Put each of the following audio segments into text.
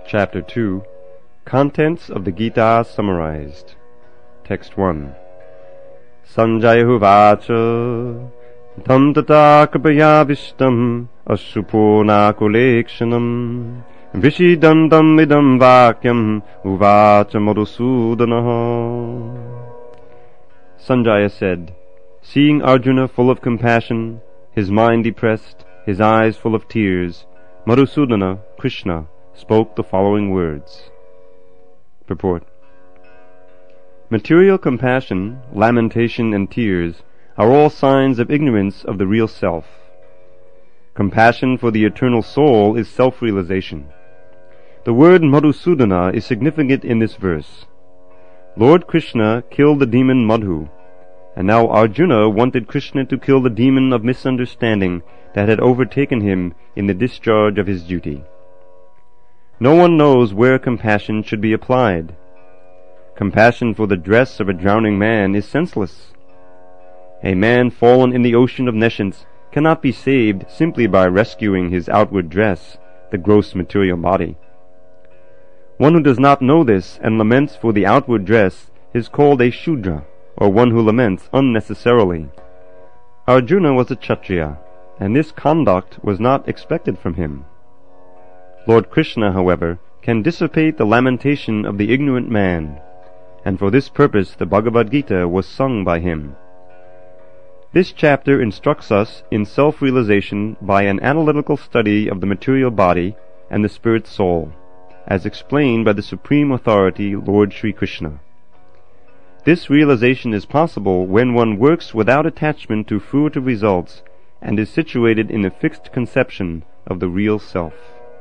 Chapter 2. Contents of the Gita summarized. Text 1. Sanjaya Uvacha Tam tata kripaya vishtam Ashupurnakulekshanam Vishidandam idam vakyam Uvacha Madhusudanaha. Sanjaya said, seeing Arjuna full of compassion, his mind depressed, his eyes full of tears, Madhusudana, Krishna, spoke the following words. Purport. Material compassion, lamentation, and tears are all signs of ignorance of the real self. Compassion for the eternal soul is self-realization. The word Madhusudana is significant in this verse. Lord Krishna killed the demon Madhu, and now Arjuna wanted Krishna to kill the demon of misunderstanding that had overtaken him in the discharge of his duty. No one knows where compassion should be applied. Compassion for the dress of a drowning man is senseless. A man fallen in the ocean of nescience cannot be saved simply by rescuing his outward dress, the gross material body. One who does not know this and laments for the outward dress is called a Shudra, or one who laments unnecessarily. Arjuna was a Kshatriya, and this conduct was not expected from him. Lord Krishna, however, can dissipate the lamentation of the ignorant man, and for this purpose the Bhagavad Gita was sung by him. This chapter instructs us in self-realization by an analytical study of the material body and the spirit soul, as explained by the Supreme Authority, Lord Sri Krishna. This realization is possible when one works without attachment to fruitive results and is situated in a fixed conception of the real self.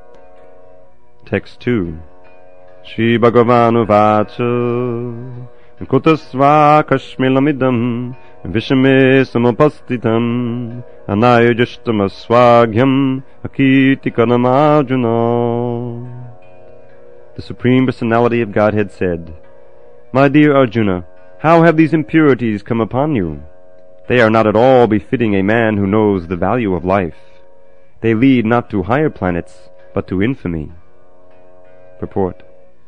Text 2. Shri Bhagavan Uvacha Kutasva Kashmilamidam Vishame Samapastitam Anayajashtamaswagyam Akitikanam Arjuna. The Supreme Personality of Godhead said, My dear Arjuna, how have these impurities come upon you? They are not at all befitting a man who knows the value of life. They lead not to higher planets, but to infamy. Purport.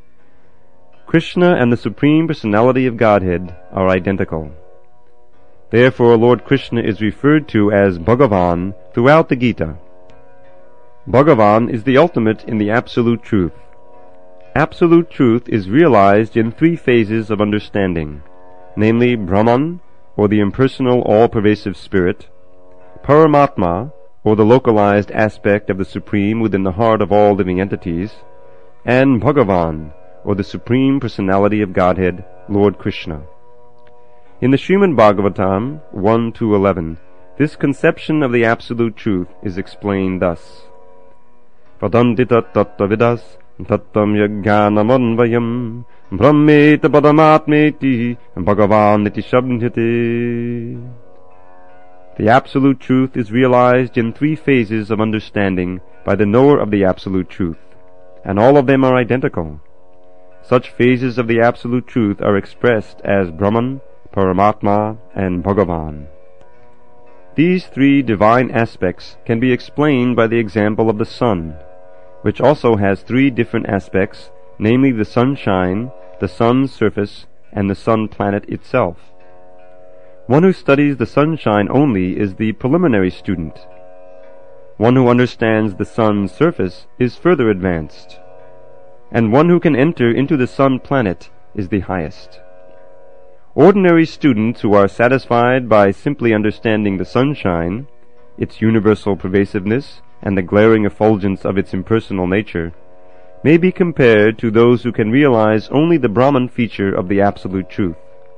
Krishna and the Supreme Personality of Godhead are identical. Therefore Lord Krishna is referred to as Bhagavan throughout the Gita. Bhagavan is the ultimate in the Absolute Truth. Absolute Truth is realized in three phases of understanding, namely Brahman, or the impersonal all-pervasive spirit, Paramatma, or the localized aspect of the Supreme within the heart of all living entities, and Bhagavan, or the Supreme Personality of Godhead, Lord Krishna. In the Srimad Bhagavatam 1-11, this conception of the Absolute Truth is explained thus. Vadanti tattvavidas tattam yajnanamanvayam brahmeta padamatmeti bhagavan iti shabdhyate. The Absolute Truth is realized in three phases of understanding by the knower of the Absolute Truth, and all of them are identical. Such phases of the Absolute Truth are expressed as Brahman, Paramatma, and Bhagavan. These three divine aspects can be explained by the example of the sun, which also has three different aspects, namely the sunshine, the sun's surface, and the sun planet itself. One who studies the sunshine only is the preliminary student. One who understands the sun's surface is further advanced, and one who can enter into the sun planet is the highest. Ordinary students who are satisfied by simply understanding the sunshine, its universal pervasiveness, and the glaring effulgence of its impersonal nature, may be compared to those who can realize only the Brahman feature of the Absolute Truth.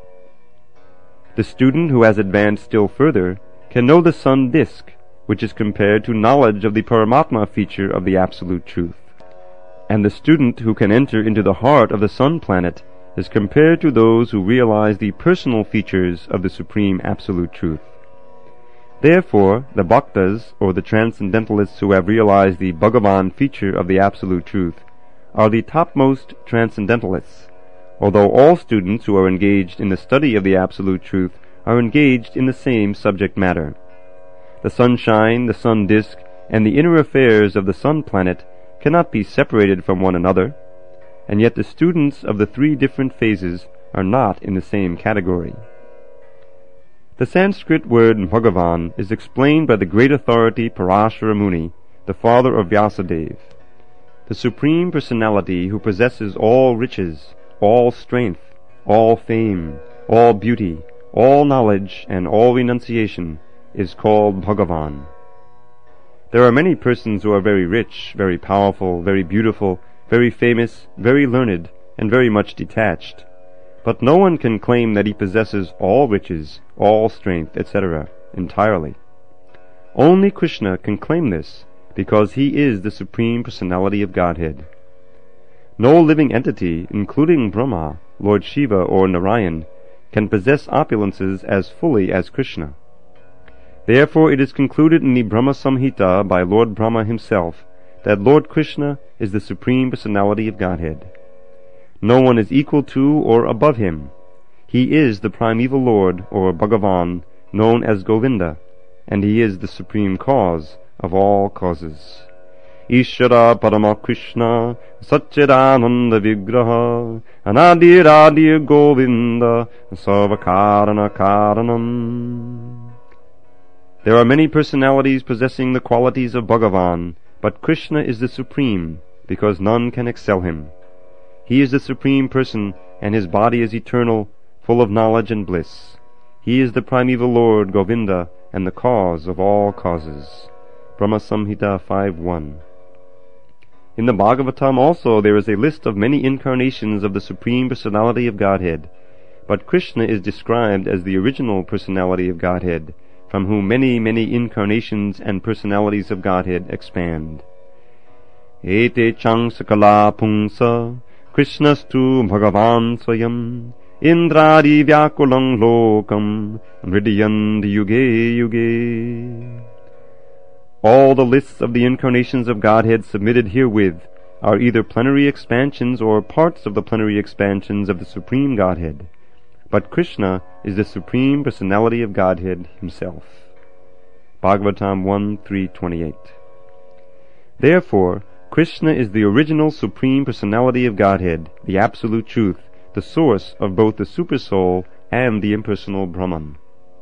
The student who has advanced still further can know the sun disk, which is compared to knowledge of the Paramatma feature of the Absolute Truth. And the student who can enter into the heart of the sun planet is compared to those who realize the personal features of the Supreme Absolute Truth. Therefore, the Bhaktas, or the Transcendentalists who have realized the Bhagavan feature of the Absolute Truth, are the topmost Transcendentalists, although all students who are engaged in the study of the Absolute Truth are engaged in the same subject matter. The sunshine, the sun disk, and the inner affairs of the sun planet cannot be separated from one another, and yet the students of the three different phases are not in the same category. The Sanskrit word Bhagavan is explained by the great authority Parashara Muni, the father of Vyasadeva. The Supreme Personality who possesses all riches, all strength, all fame, all beauty, all knowledge, and all renunciation is called Bhagavan. There are many persons who are very rich, very powerful, very beautiful, very famous, very learned, and very much detached. But no one can claim that he possesses all riches, all strength, etc. entirely. Only Krishna can claim this, because he is the Supreme Personality of Godhead. No living entity, including Brahma, Lord Shiva, or Narayan, can possess opulences as fully as Krishna. Therefore it is concluded in the Brahma Samhita by Lord Brahma himself that Lord Krishna is the Supreme Personality of Godhead. No one is equal to or above him. He is the primeval Lord, or Bhagavan, known as Govinda, and he is the supreme cause of all causes. Ishvara Parama Krishna Satchidananda Vigraha Anadir Govinda Sarvakarana Karanam. There are many personalities possessing the qualities of Bhagavan, but Krishna is the supreme, because none can excel him. He is the Supreme Person, and his body is eternal, full of knowledge and bliss. He is the primeval Lord, Govinda, and the cause of all causes. Brahma Samhita 5.1. In the Bhagavatam also there is a list of many incarnations of the Supreme Personality of Godhead, but Krishna is described as the original personality of Godhead, from whom many, many incarnations and personalities of Godhead expand. Ete chang sakala pungsa Krishnastu Bhagavan Swayam Indradi Vyakulang Lokam Mridiyandi Yuge Yuge. All the lists of the incarnations of Godhead submitted herewith are either plenary expansions or parts of the plenary expansions of the Supreme Godhead, but Krishna is the Supreme Personality of Godhead himself. Bhagavatam 1.3.28. Therefore, Krishna is the original Supreme Personality of Godhead, the Absolute Truth, the source of both the Supersoul and the impersonal Brahman.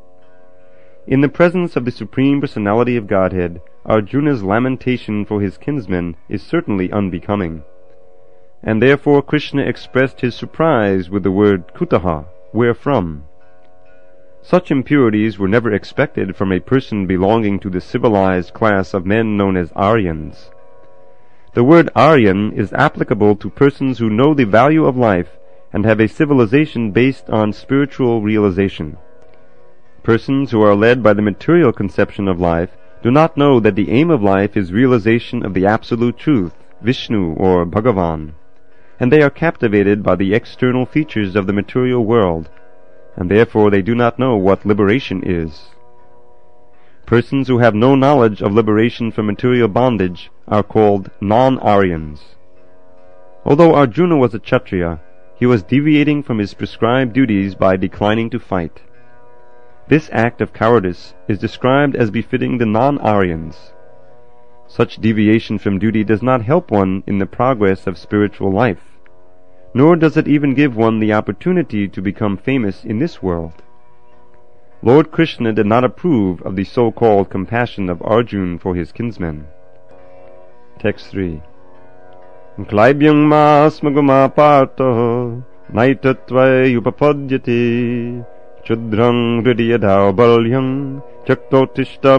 In the presence of the Supreme Personality of Godhead, Arjuna's lamentation for his kinsmen is certainly unbecoming, and therefore Krishna expressed his surprise with the word kutaha, where from. Such impurities were never expected from a person belonging to the civilized class of men known as Aryans. The word Aryan is applicable to persons who know the value of life and have a civilization based on spiritual realization. Persons who are led by the material conception of life do not know that the aim of life is realization of the Absolute Truth, Vishnu or Bhagavan, and they are captivated by the external features of the material world, and therefore they do not know what liberation is. Persons who have no knowledge of liberation from material bondage are called non-Aryans. Although Arjuna was a Kshatriya, he was deviating from his prescribed duties by declining to fight. This act of cowardice is described as befitting the non-Aryans. Such deviation from duty does not help one in the progress of spiritual life, nor does it even give one the opportunity to become famous in this world. Lord Krishna did not approve of the so-called compassion of Arjuna for his kinsmen. Text 3. Klaibyang masmagama parto naitattvai upapadyate chudrang hridiyadhav balyam chaktotishta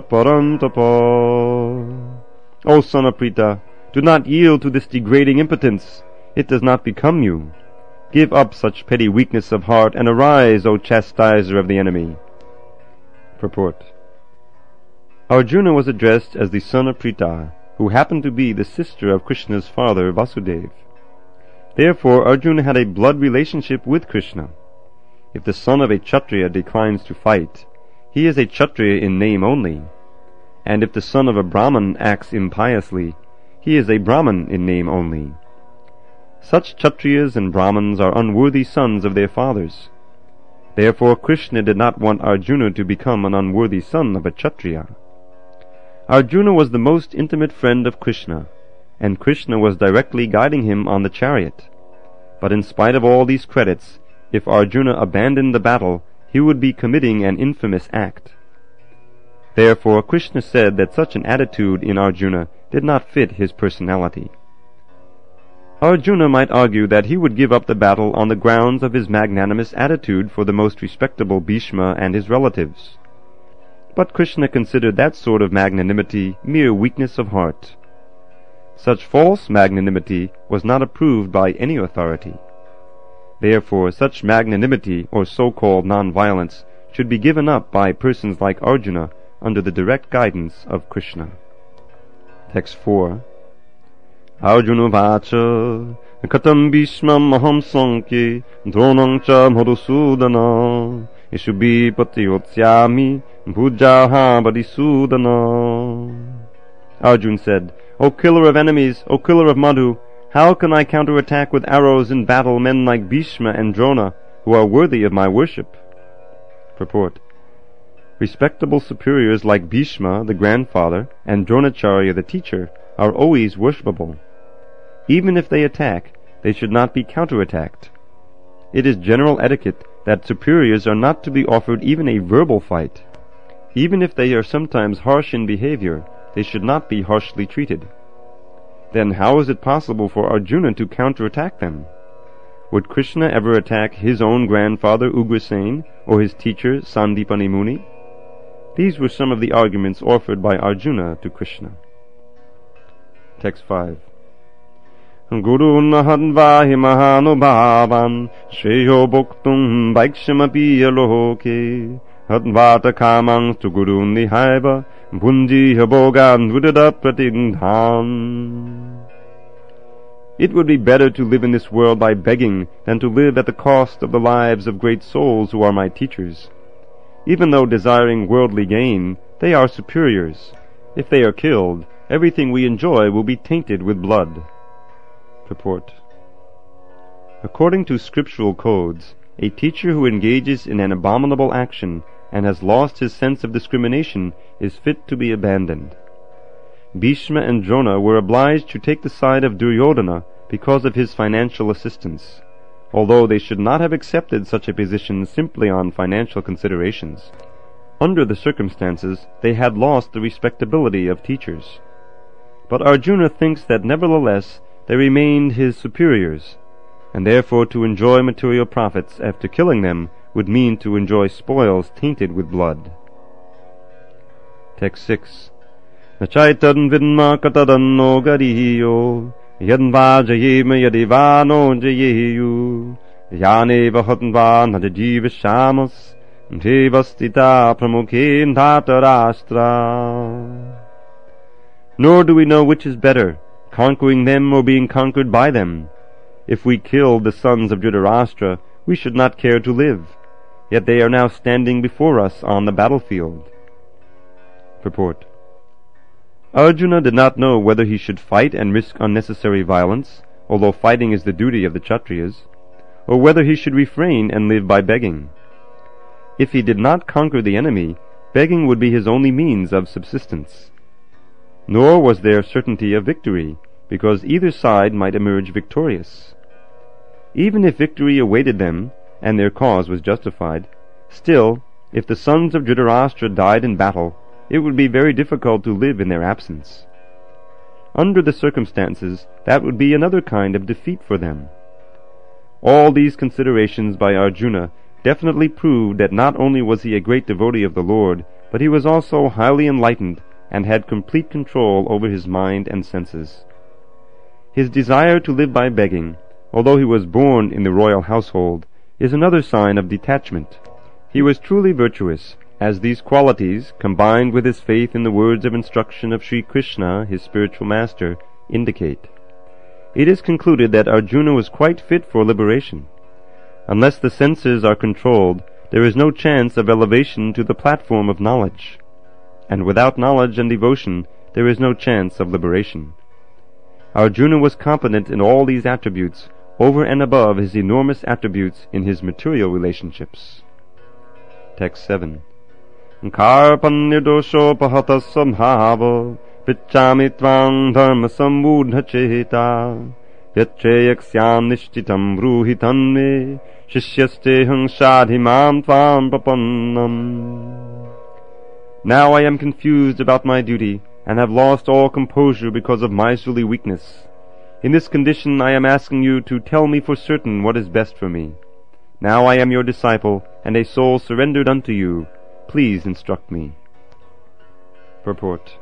parantapa. O son of Prita, do not yield to this degrading impotence. It does not become you. Give up such petty weakness of heart and arise, O chastiser of the enemy. Purport. Arjuna was addressed as the son of Prita, who happened to be the sister of Krishna's father, Vasudeva. Therefore, Arjuna had a blood relationship with Krishna. If the son of a Kshatriya declines to fight, he is a Kshatriya in name only. And if the son of a Brahman acts impiously, he is a Brahman in name only. Such Kshatriyas and Brahmans are unworthy sons of their fathers. Therefore Krishna did not want Arjuna to become an unworthy son of a Kshatriya. Arjuna was the most intimate friend of Krishna, and Krishna was directly guiding him on the chariot. But in spite of all these credits, if Arjuna abandoned the battle, he would be committing an infamous act. Therefore, Krishna said that such an attitude in Arjuna did not fit his personality. Arjuna might argue that he would give up the battle on the grounds of his magnanimous attitude for the most respectable Bhishma and his relatives. But Krishna considered that sort of magnanimity mere weakness of heart. Such false magnanimity was not approved by any authority. Therefore, such magnanimity, or so-called non-violence, should be given up by persons like Arjuna under the direct guidance of Krishna. Text 4. Arjuna vacha katam bhishmam aham sankye dronam cha madhusudana ishubi patiyotsyami bhujaha badisudana. Arjuna said, O killer of enemies, O killer of Madhu, how can I counterattack with arrows in battle men like Bhishma and Drona, who are worthy of my worship? Purport. Respectable superiors like Bhishma, the grandfather, and Dronacharya, the teacher, are always worshipable. Even if they attack, they should not be counterattacked. It is general etiquette that superiors are not to be offered even a verbal fight. Even if they are sometimes harsh in behavior, they should not be harshly treated. Then how is it possible for Arjuna to counterattack them? Would Krishna ever attack his own grandfather Ugrasen or his teacher Sandipani Muni? These were some of the arguments offered by Arjuna to Krishna. Text 5. Guru nahanvahi mahanubhavan shreyo bhoktum vaikshamapi aloke hadvata kamang tu guru nihaiva bhunji habogan vidada pratigdhan. It would be better to live in this world by begging than to live at the cost of the lives of great souls who are my teachers. Even though desiring worldly gain, they are superiors. If they are killed, everything we enjoy will be tainted with blood. Purport. According to scriptural codes, a teacher who engages in an abominable action and has lost his sense of discrimination is fit to be abandoned. Bhishma and Drona were obliged to take the side of Duryodhana because of his financial assistance, although they should not have accepted such a position simply on financial considerations. Under the circumstances, they had lost the respectability of teachers. But Arjuna thinks that nevertheless they remained his superiors, and therefore to enjoy material profits after killing them would mean to enjoy spoils tainted with blood. Text 6. Nachaitan vidma katadanno gariyo yadva jayema yadivano jayeyu yane vahatva najajiva shamas devastita pramukhin dhatarashtra. Nor do we know which is better, conquering them or being conquered by them. If we killed the sons of Dhritarashtra, we should not care to live, yet they are now standing before us on the battlefield. Purport. Arjuna did not know whether he should fight and risk unnecessary violence, although fighting is the duty of the Kshatriyas, or whether he should refrain and live by begging. If he did not conquer the enemy, begging would be his only means of subsistence. Nor was there certainty of victory, because either side might emerge victorious. Even if victory awaited them, and their cause was justified, still, if the sons of Dhritarashtra died in battle, it would be very difficult to live in their absence. Under the circumstances, that would be another kind of defeat for them. All these considerations by Arjuna definitely proved that not only was he a great devotee of the Lord, but he was also highly enlightened and had complete control over his mind and senses. His desire to live by begging, although he was born in the royal household, is another sign of detachment. He was truly virtuous, as these qualities, combined with his faith in the words of instruction of Sri Krishna, his spiritual master, indicate. It is concluded that Arjuna was quite fit for liberation. Unless the senses are controlled, there is no chance of elevation to the platform of knowledge. And without knowledge and devotion, there is no chance of liberation. Arjuna was competent in all these attributes, over and above his enormous attributes in his material relationships. Text 7. Karpanyadosho pahatasambhava Vichami tvang dharma sambudha cheta Yachreyaksyan nishchitam bruhi tanme Shishyastehang shadhimam tvam papannam. Now I am confused about my duty, and have lost all composure because of miserly weakness. In this condition I am asking you to tell me for certain what is best for me. Now I am your disciple, and a soul surrendered unto you. Please instruct me. Purport.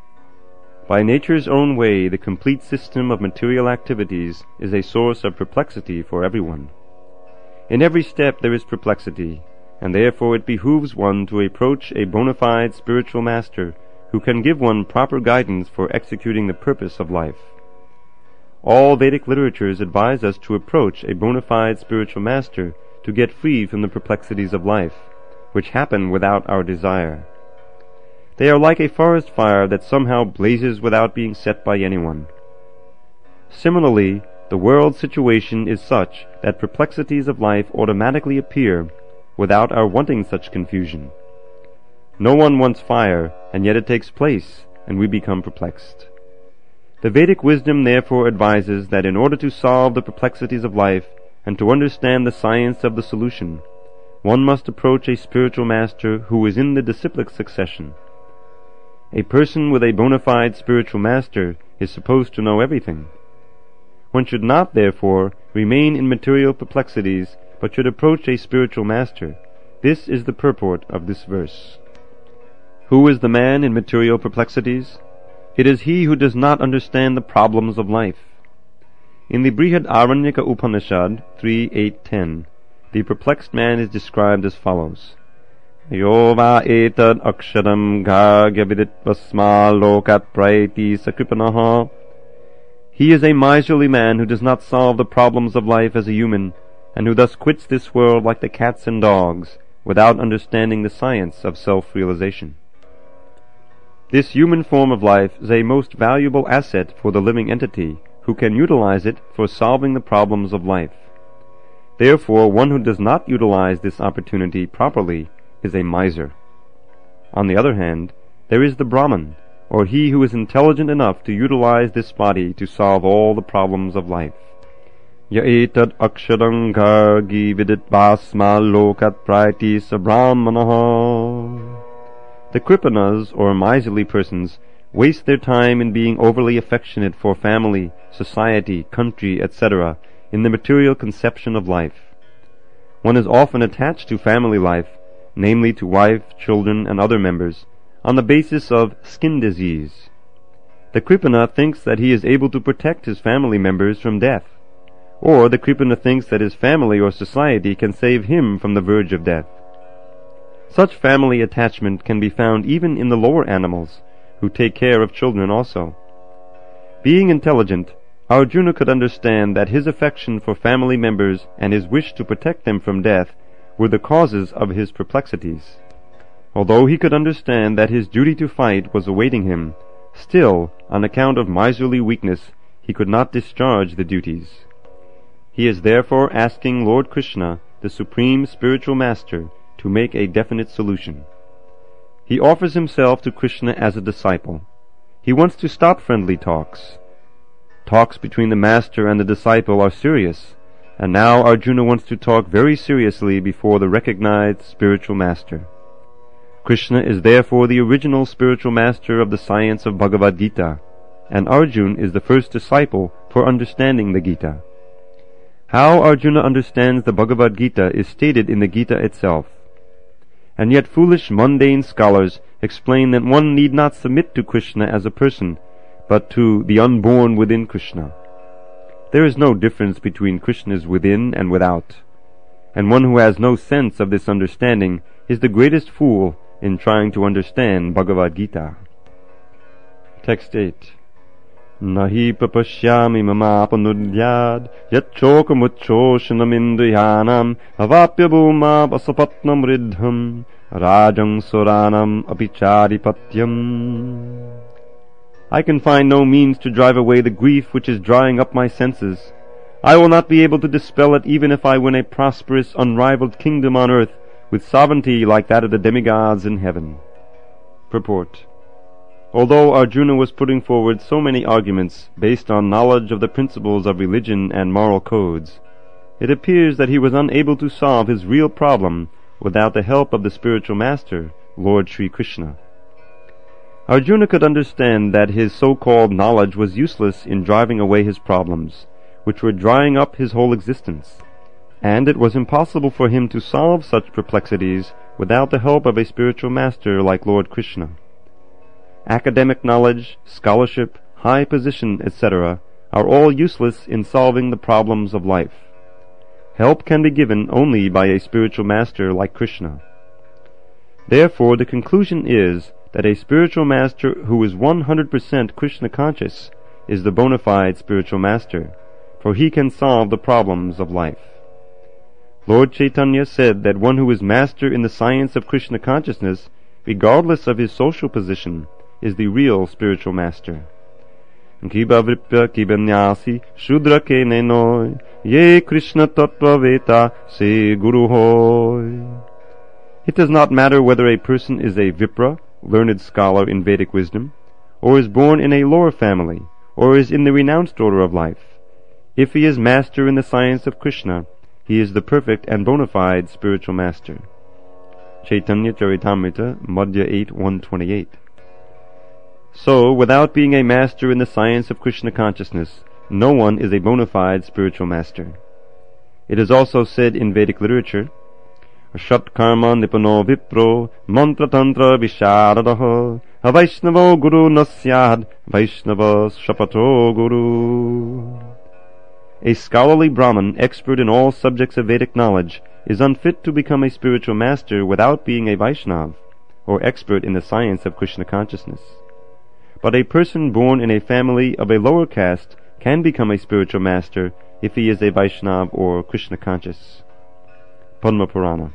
By nature's own way, the complete system of material activities is a source of perplexity for everyone. In every step there is perplexity, and therefore it behooves one to approach a bona fide spiritual master who can give one proper guidance for executing the purpose of life. All Vedic literatures advise us to approach a bona fide spiritual master to get free from the perplexities of life, which happen without our desire. They are like a forest fire that somehow blazes without being set by anyone. Similarly, the world's situation is such that perplexities of life automatically appear without our wanting such confusion. No one wants fire, and yet it takes place, and we become perplexed. The Vedic wisdom therefore advises that in order to solve the perplexities of life and to understand the science of the solution, one must approach a spiritual master who is in the disciplic succession. A person with a bona fide spiritual master is supposed to know everything. One should not, therefore, remain in material perplexities, but should approach a spiritual master. This is the purport of this verse. Who is the man in material perplexities? It is he who does not understand the problems of life. In the Brihadaranyaka Upanishad 3.8.10, the perplexed man is described as follows. Yova etad aksharam gargyavidit vasma lokat praiti sakripanaha. He is a miserly man who does not solve the problems of life as a human, and who thus quits this world like the cats and dogs, without understanding the science of self-realization. This human form of life is a most valuable asset for the living entity, who can utilize it for solving the problems of life. Therefore, one who does not utilize this opportunity properly is a miser. On the other hand, there is the Brahman, or he who is intelligent enough to utilize this body to solve all the problems of life. Yaetad aksharam gargi vidit vasma lokat praiti sabrahmanaha. The Kripanas, or miserly persons, waste their time in being overly affectionate for family, society, country, etc., in the material conception of life. One is often attached to family life, namely to wife, children, and other members, on the basis of skin disease. The Kripana thinks that he is able to protect his family members from death, or the Kripana thinks that his family or society can save him from the verge of death. Such family attachment can be found even in the lower animals, who take care of children also. Being intelligent, Arjuna could understand that his affection for family members and his wish to protect them from death were the causes of his perplexities. Although he could understand that his duty to fight was awaiting him, still, on account of miserly weakness, he could not discharge the duties. He is therefore asking Lord Krishna, the Supreme Spiritual Master, to make a definite solution. He offers himself to Krishna as a disciple. He wants to stop friendly talks. Talks between the master and the disciple are serious, and now Arjuna wants to talk very seriously before the recognized spiritual master. Krishna is therefore the original spiritual master of the science of Bhagavad Gita, and Arjuna is the first disciple for understanding the Gita. How Arjuna understands the Bhagavad Gita is stated in the Gita itself. And yet foolish mundane scholars explain that one need not submit to Krishna as a person, but to the unborn within Krishna. There is no difference between Krishna's within and without, and one who has no sense of this understanding is the greatest fool in trying to understand Bhagavad Gita. Text 8. Nahi papashyami mamapanudyad yatchokamuchoshanamindriyanam avapya bhuma vasapatnam riddham rajang suranam apicharipatyam. I can find no means to drive away the grief which is drying up my senses. I will not be able to dispel it even if I win a prosperous, unrivaled kingdom on earth with sovereignty like that of the demigods in heaven. Purport. O Although Arjuna was putting forward so many arguments based on knowledge of the principles of religion and moral codes, it appears that he was unable to solve his real problem without the help of the spiritual master, Lord Sri Krishna. Arjuna could understand that his so-called knowledge was useless in driving away his problems, which were drying up his whole existence, and it was impossible for him to solve such perplexities without the help of a spiritual master like Lord Krishna. Academic knowledge, scholarship, high position, etc. are all useless in solving the problems of life. Help can be given only by a spiritual master like Krishna. Therefore, the conclusion is that a spiritual master who is 100% Krishna conscious is the bona fide spiritual master, for he can solve the problems of life. Lord Chaitanya said that one who is master in the science of Krishna consciousness, regardless of his social position, is the real spiritual master. Kiba vripya kibanyasi shudra ke nenoi ye Krishna tattva veta se guru hoy. It does not matter whether a person is a Vipra, learned scholar in Vedic wisdom, or is born in a lower family, or is in the renounced order of life. If he is master in the science of Krishna, he is the perfect and bona fide spiritual master. Chaitanya Charitamrita, Madhya 8:128. So, without being a master in the science of Krishna consciousness, no one is a bona fide spiritual master. It is also said in Vedic literature, Shat karma nipano vipro mantra tantra visharadaha avaishnavo guru nasyad vaishnava shapato guru. A scholarly Brahmin, expert in all subjects of Vedic knowledge, is unfit to become a spiritual master without being a Vaishnav, or expert in the science of Krishna consciousness. But a person born in a family of a lower caste can become a spiritual master if he is a Vaishnav or Krishna conscious. Padma Purana.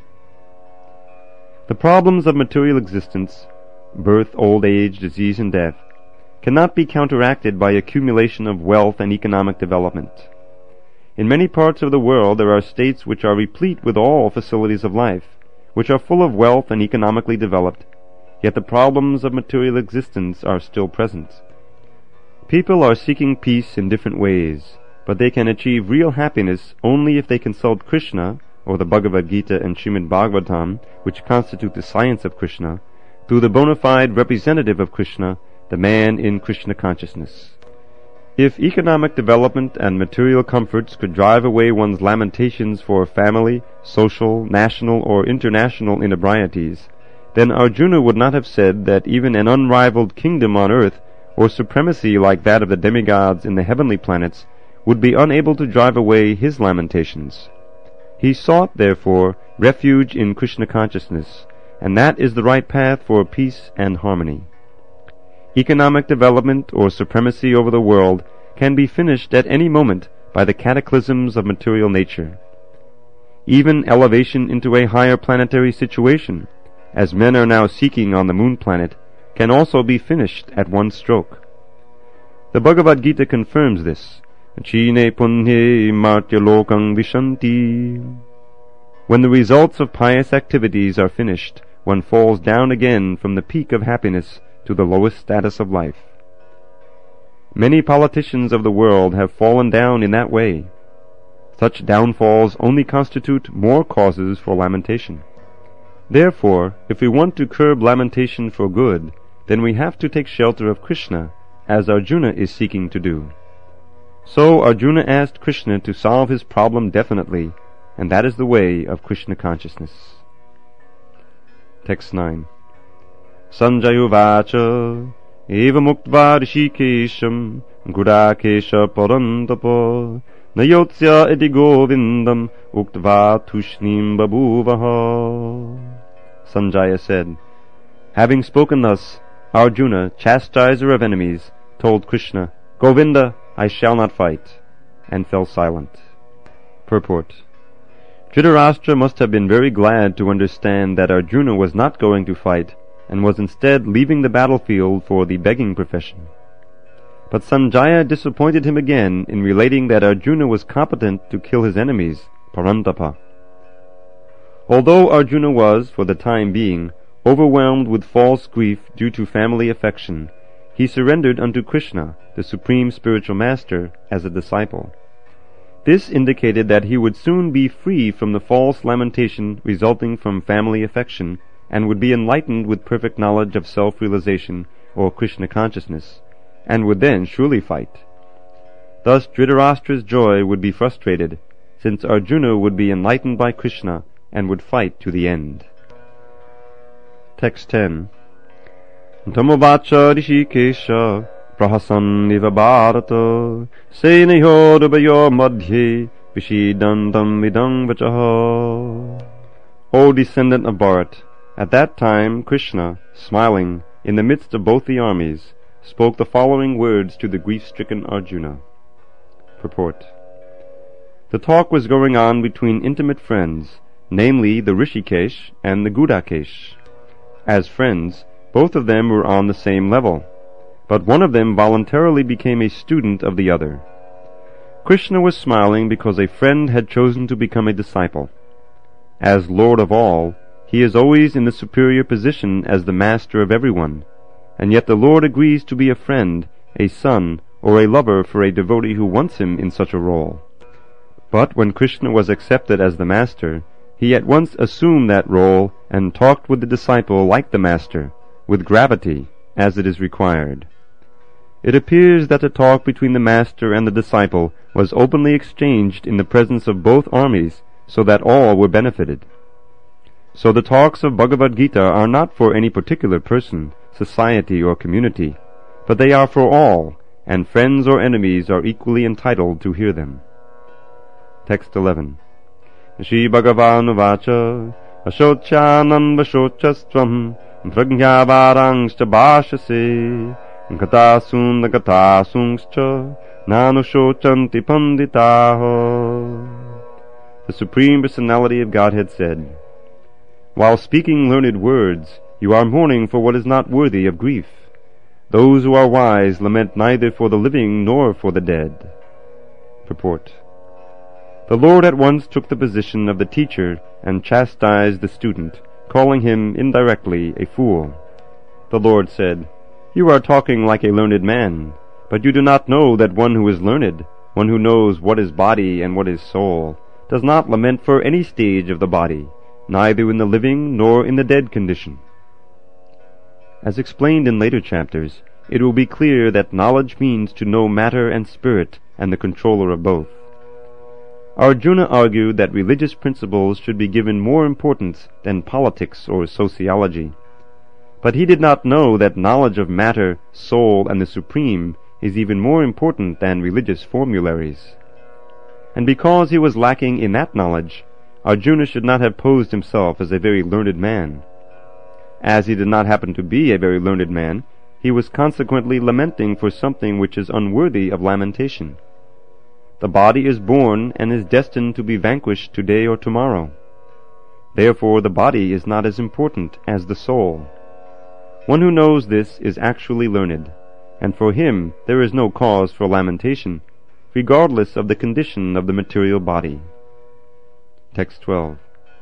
The problems of material existence, birth, old age, disease, and death, cannot be counteracted by accumulation of wealth and economic development. In many parts of the world there are states which are replete with all facilities of life, which are full of wealth and economically developed, yet the problems of material existence are still present. People are seeking peace in different ways, but they can achieve real happiness only if they consult Krishna, or the Bhagavad Gita and Srimad Bhagavatam, which constitute the science of Krishna, through the bona fide representative of Krishna, the man in Krishna consciousness. If economic development and material comforts could drive away one's lamentations for family, social, national, or international inebrieties, then Arjuna would not have said that even an unrivaled kingdom on earth, or supremacy like that of the demigods in the heavenly planets, would be unable to drive away his lamentations. He sought, therefore, refuge in Krishna consciousness, and that is the right path for peace and harmony. Economic development or supremacy over the world can be finished at any moment by the cataclysms of material nature. Even elevation into a higher planetary situation, as men are now seeking on the moon planet, can also be finished at one stroke. The Bhagavad Gita confirms this. Chine punhe martya lokang vishanti. When the results of pious activities are finished, one falls down again from the peak of happiness to the lowest status of life. Many politicians of the world have fallen down in that way. Such downfalls only constitute more causes for lamentation. Therefore, if we want to curb lamentation for good, then we have to take shelter of Krishna, as Arjuna is seeking to do. So Arjuna asked Krishna to solve his problem definitely, and that is the way of Krishna consciousness. Text 9. Sanjaya vacha eva muktva rishikesham gurakesha parantapa nayotsya iti govindam uktva tushnim babuvaha. Sanjaya said, having spoken thus, Arjuna, chastiser of enemies, told Krishna, Govinda, I shall not fight, and fell silent. Purport. Dhritarashtra must have been very glad to understand that Arjuna was not going to fight, and was instead leaving the battlefield for the begging profession. But Sanjaya disappointed him again in relating that Arjuna was competent to kill his enemies, Parantapa. Although Arjuna was, for the time being, overwhelmed with false grief due to family affection, he surrendered unto Krishna, the supreme spiritual master, as a disciple. This indicated that he would soon be free from the false lamentation resulting from family affection and would be enlightened with perfect knowledge of self-realization or Krishna consciousness, and would then surely fight. Thus Dhritarashtra's joy would be frustrated, since Arjuna would be enlightened by Krishna and would fight to the end. Text 10. Tamavacha Rishikesha Prahasan iva bharata Senayodabayo madhye Vishidantam vidam vachaha. O descendant of Bharat, at that time Krishna, smiling, in the midst of both the armies, spoke the following words to the grief-stricken Arjuna. Purport. The talk was going on between intimate friends, namely the Rishikesh and the Gudakesh. As friends, both of them were on the same level, but one of them voluntarily became a student of the other. Krishna was smiling because a friend had chosen to become a disciple. As Lord of all, he is always in the superior position as the master of everyone, and yet the Lord agrees to be a friend, a son, or a lover for a devotee who wants him in such a role. But when Krishna was accepted as the master, he at once assumed that role and talked with the disciple like the master, with gravity, as it is required. It appears that the talk between the master and the disciple was openly exchanged in the presence of both armies, so that all were benefited. So the talks of Bhagavad Gita are not for any particular person, society, or community, but they are for all, and friends or enemies are equally entitled to hear them. Text 11. Shri Bhagavan Vacha Ashochanam Vashochastvam Prajñāvārāṅśca bhāṣase Gatāsūna gatāsūṅśca Nanushocanti panditāha. The Supreme Personality of Godhead said, while speaking learned words, you are mourning for what is not worthy of grief. Those who are wise lament neither for the living nor for the dead. Purport. The Lord at once took the position of the teacher and chastised the student, calling him indirectly a fool. The Lord said, you are talking like a learned man, but you do not know that one who is learned, one who knows what is body and what is soul, does not lament for any stage of the body, neither in the living nor in the dead condition. As explained in later chapters, it will be clear that knowledge means to know matter and spirit and the controller of both. Arjuna argued that religious principles should be given more importance than politics or sociology. But he did not know that knowledge of matter, soul, and the Supreme is even more important than religious formularies. And because he was lacking in that knowledge, Arjuna should not have posed himself as a very learned man. As he did not happen to be a very learned man, he was consequently lamenting for something which is unworthy of lamentation. The body is born and is destined to be vanquished today or tomorrow. Therefore the body is not as important as the soul. One who knows this is actually learned, and for him there is no cause for lamentation, regardless of the condition of the material body. Text 12.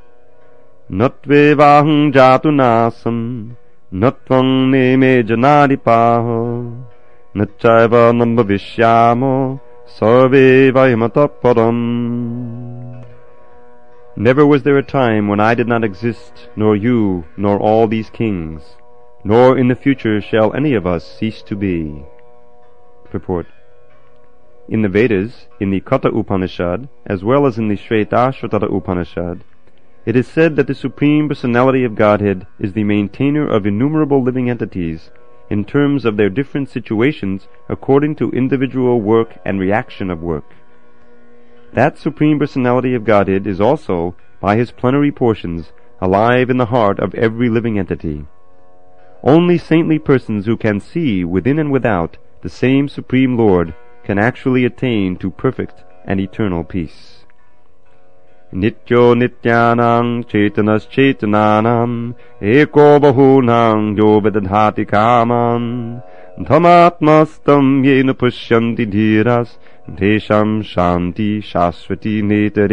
Natvevaham jatu nasam Natvang neme janadipaha Nachaiva nambhavishyamo Sarve vayamataparam. Never was there a time when I did not exist, nor you, nor all these kings, nor in the future shall any of us cease to be. Purport. In the Vedas, in the Katha Upanishad, as well as in the Shvetashvatara Upanishad, it is said that the Supreme Personality of Godhead is the maintainer of innumerable living entities in terms of their different situations according to individual work and reaction of work. That Supreme Personality of Godhead is also, by his plenary portions, alive in the heart of every living entity. Only saintly persons who can see within and without the same Supreme Lord can actually attain to perfect and eternal peace. Nityo nityanam chetanas chetananam eko bahunam yo vedadhati kamam dhamatmastam yena pushyanti dhiras tesham shanti shasvati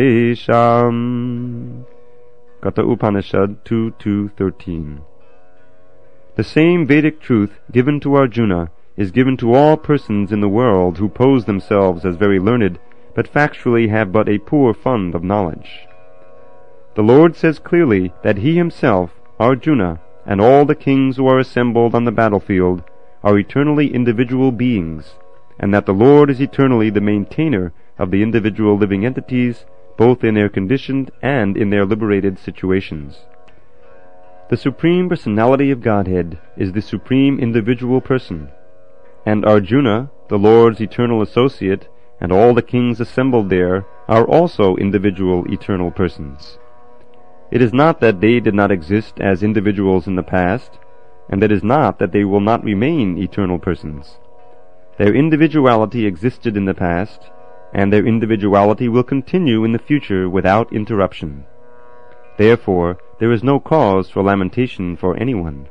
netaresham. Katha Upanishad 2:13. The same Vedic truth given to Arjuna is given to all persons in the world who pose themselves as very learned, but factually have but a poor fund of knowledge. The Lord says clearly that He Himself, Arjuna, and all the kings who are assembled on the battlefield are eternally individual beings, and that the Lord is eternally the maintainer of the individual living entities, both in their conditioned and in their liberated situations. The Supreme Personality of Godhead is the Supreme Individual Person, and Arjuna, the Lord's eternal associate, and all the kings assembled there are also individual eternal persons. It is not that they did not exist as individuals in the past, and it is not that they will not remain eternal persons. Their individuality existed in the past, and their individuality will continue in the future without interruption. Therefore, there is no cause for lamentation for anyone.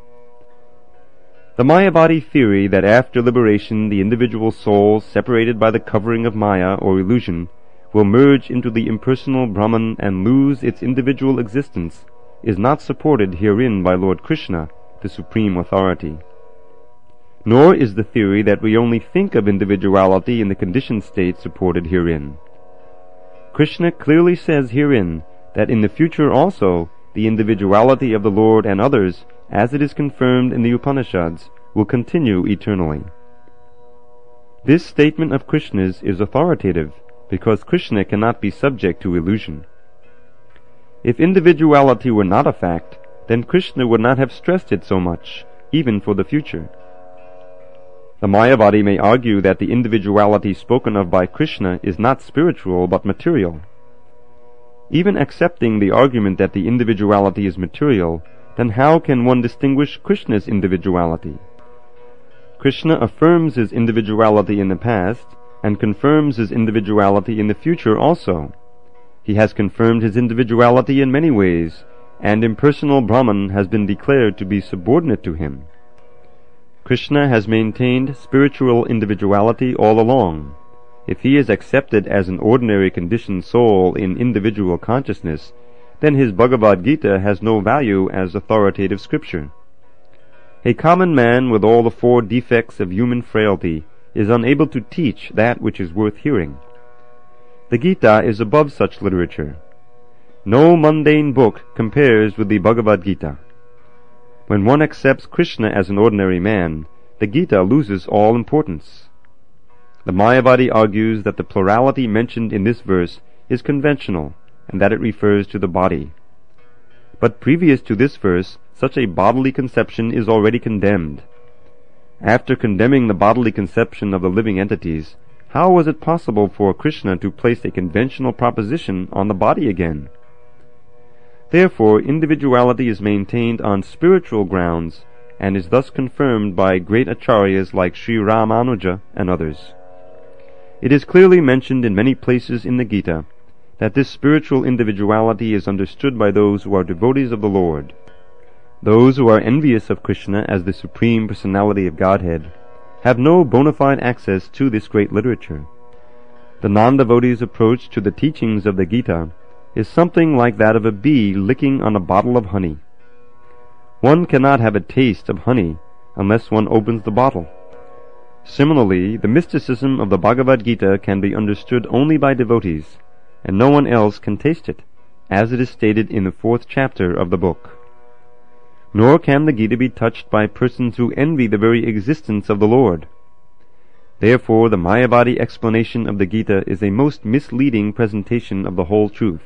The Mayavadi theory that after liberation the individual soul, separated by the covering of Maya or illusion, will merge into the impersonal Brahman and lose its individual existence is not supported herein by Lord Krishna, the Supreme Authority. Nor is the theory that we only think of individuality in the conditioned state supported herein. Krishna clearly says herein that in the future also the individuality of the Lord and others, as it is confirmed in the Upanishads, will continue eternally. This statement of Krishna's is authoritative, because Krishna cannot be subject to illusion. If individuality were not a fact, then Krishna would not have stressed it so much, even for the future. The Mayavadi may argue that the individuality spoken of by Krishna is not spiritual but material. Even accepting the argument that the individuality is material, then how can one distinguish Krishna's individuality? Krishna affirms his individuality in the past, and confirms his individuality in the future also. He has confirmed his individuality in many ways, and impersonal Brahman has been declared to be subordinate to him. Krishna has maintained spiritual individuality all along. If he is accepted as an ordinary conditioned soul in individual consciousness, then his Bhagavad Gita has no value as authoritative scripture. A common man with all the 4 defects of human frailty is unable to teach that which is worth hearing. The Gita is above such literature. No mundane book compares with the Bhagavad Gita. When one accepts Krishna as an ordinary man, the Gita loses all importance. The Mayavadi argues that the plurality mentioned in this verse is conventional, and that it refers to the body. But previous to this verse, such a bodily conception is already condemned. After condemning the bodily conception of the living entities, how was it possible for Krishna to place a conventional proposition on the body again? Therefore, individuality is maintained on spiritual grounds, and is thus confirmed by great acharyas like Sri Ramanuja and others. It is clearly mentioned in many places in the Gita that this spiritual individuality is understood by those who are devotees of the Lord. Those who are envious of Krishna as the Supreme Personality of Godhead have no bona fide access to this great literature. The non-devotee's approach to the teachings of the Gita is something like that of a bee licking on a bottle of honey. One cannot have a taste of honey unless one opens the bottle. Similarly, the mysticism of the Bhagavad Gita can be understood only by devotees, and no one else can taste it, as it is stated in the 4th chapter of the book. Nor can the Gita be touched by persons who envy the very existence of the Lord. Therefore, the Mayavadi explanation of the Gita is a most misleading presentation of the whole truth.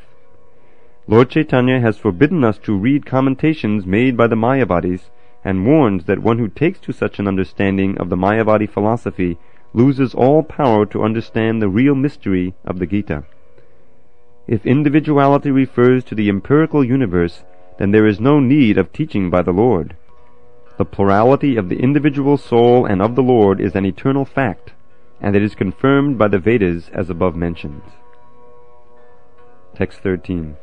Lord Chaitanya has forbidden us to read commentations made by the Mayavadis, and warns that one who takes to such an understanding of the Mayavadi philosophy loses all power to understand the real mystery of the Gita. If individuality refers to the empirical universe, then there is no need of teaching by the Lord. The plurality of the individual soul and of the Lord is an eternal fact, and it is confirmed by the Vedas as above mentioned. Text 13.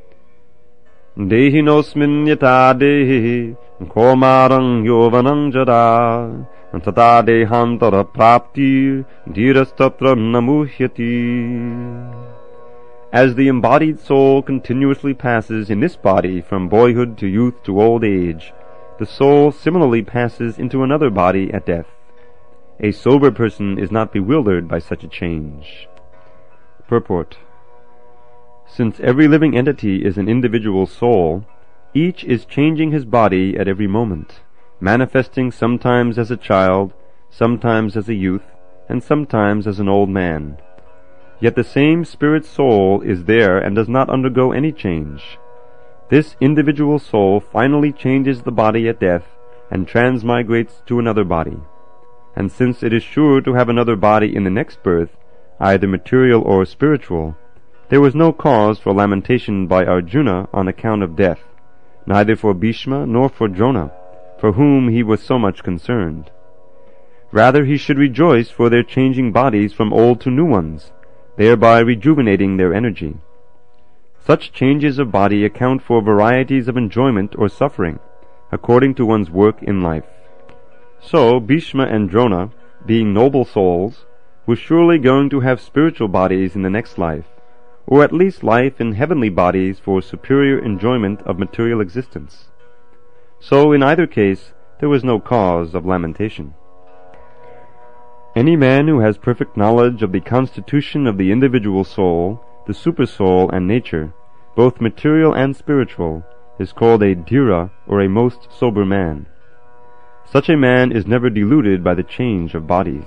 Dehinosmin yata dehi komarang yovanang jada tata dehantara prapti dhirastatra namuhyati. As the embodied soul continuously passes in this body from boyhood to youth to old age, the soul similarly passes into another body at death. A sober person is not bewildered by such a change. Purport. Since every living entity is an individual soul, each is changing his body at every moment, manifesting sometimes as a child, sometimes as a youth, and sometimes as an old man. Yet the same spirit soul is there and does not undergo any change. This individual soul finally changes the body at death and transmigrates to another body. And since it is sure to have another body in the next birth, either material or spiritual, there was no cause for lamentation by Arjuna on account of death, neither for Bhishma nor for Drona, for whom he was so much concerned. Rather he should rejoice for their changing bodies from old to new ones, thereby rejuvenating their energy. Such changes of body account for varieties of enjoyment or suffering, according to one's work in life. So Bhishma and Drona, being noble souls, were surely going to have spiritual bodies in the next life, or at least life in heavenly bodies for superior enjoyment of material existence. So in either case there was no cause of lamentation. Any man who has perfect knowledge of the constitution of the individual soul, the supersoul and nature, both material and spiritual, is called a dhira, or a most sober man. Such a man is never deluded by the change of bodies.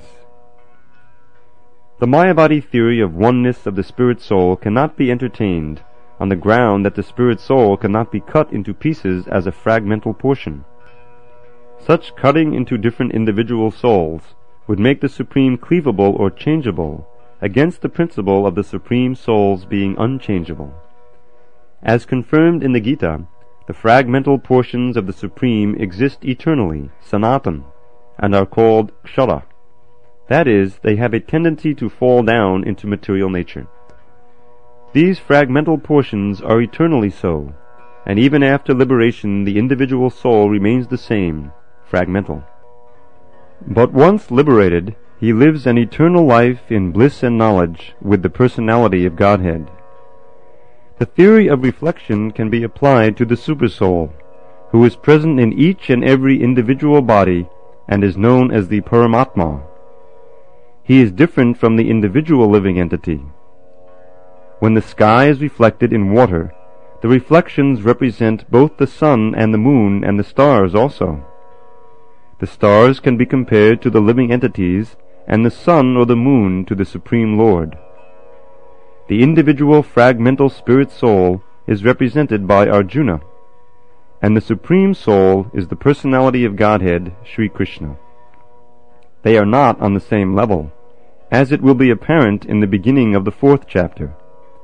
The Mayavadi theory of oneness of the spirit soul cannot be entertained on the ground that the spirit soul cannot be cut into pieces as a fragmental portion. Such cutting into different individual souls would make the Supreme cleavable or changeable against the principle of the Supreme Soul's being unchangeable. As confirmed in the Gita, the fragmental portions of the Supreme exist eternally, sanatan, and are called kshara. That is, they have a tendency to fall down into material nature. These fragmental portions are eternally so, and even after liberation the individual soul remains the same, fragmental. But once liberated, he lives an eternal life in bliss and knowledge with the personality of Godhead. The theory of reflection can be applied to the Supersoul, who is present in each and every individual body and is known as the Paramatma. He is different from the individual living entity. When the sky is reflected in water, the reflections represent both the sun and the moon and the stars also. The stars can be compared to the living entities, and the sun or the moon to the Supreme Lord. The individual fragmental spirit soul is represented by Arjuna, and the Supreme Soul is the personality of Godhead, Sri Krishna. They are not on the same level, as it will be apparent in the beginning of the 4th chapter.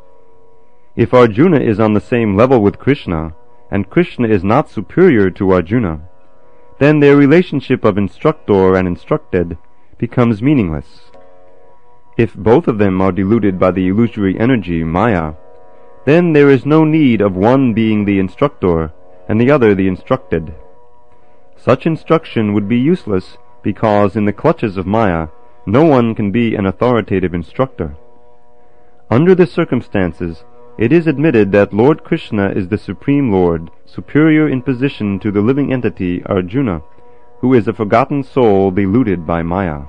If Arjuna is on the same level with Krishna, and Krishna is not superior to Arjuna, then their relationship of instructor and instructed becomes meaningless. If both of them are deluded by the illusory energy, Maya, then there is no need of one being the instructor and the other the instructed. Such instruction would be useless because in the clutches of Maya no one can be an authoritative instructor. Under the circumstances, it is admitted that Lord Krishna is the Supreme Lord, superior in position to the living entity Arjuna, who is a forgotten soul deluded by Maya.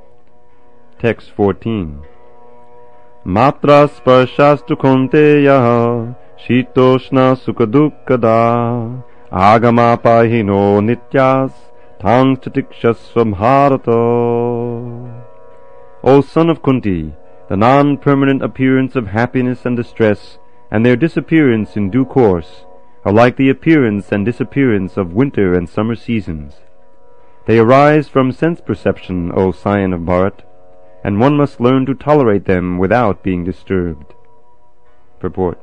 Text 14. Matra sparshastu konteya shitoshna sukadukkada agama pahino nityas tang chatikshasva bharata. O son of Kunti, the non-permanent appearance of happiness and distress, and their disappearance in due course, are like the appearance and disappearance of winter and summer seasons. They arise from sense perception, O scion of Bharat, and one must learn to tolerate them without being disturbed. Purport.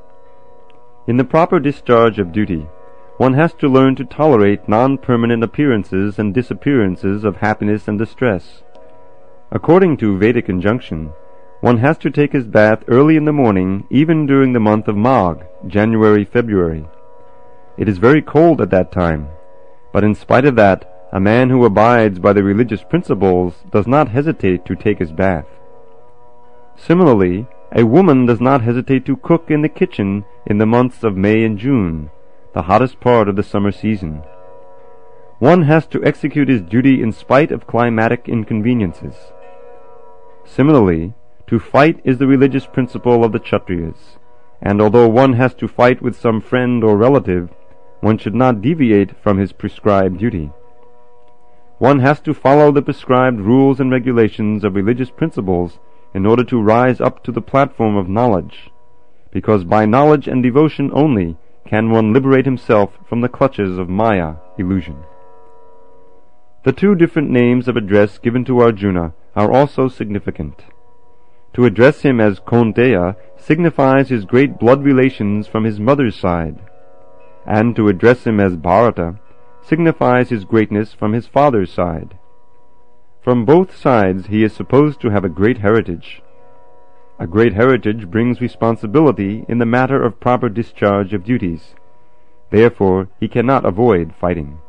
In the proper discharge of duty, one has to learn to tolerate non-permanent appearances and disappearances of happiness and distress. According to Vedic injunction, one has to take his bath early in the morning, even during the month of Magh, January-February. It is very cold at that time, but in spite of that, a man who abides by the religious principles does not hesitate to take his bath. Similarly, a woman does not hesitate to cook in the kitchen in the months of May and June, the hottest part of the summer season. one has to execute his duty in spite of climatic inconveniences. Similarly, to fight is the religious principle of the Kshatriyas, and although one has to fight with some friend or relative, one should not deviate from his prescribed duty. One has to follow the prescribed rules and regulations of religious principles in order to rise up to the platform of knowledge, because by knowledge and devotion only can one liberate himself from the clutches of Maya, illusion. The two different names of address given to Arjuna are also significant. To address him as Kaunteya signifies his great blood relations from his mother's side, and to address him as Bharata signifies his greatness from his father's side. From both sides he is supposed to have a great heritage. A great heritage brings responsibility in the matter of proper discharge of duties. Therefore he cannot avoid fighting.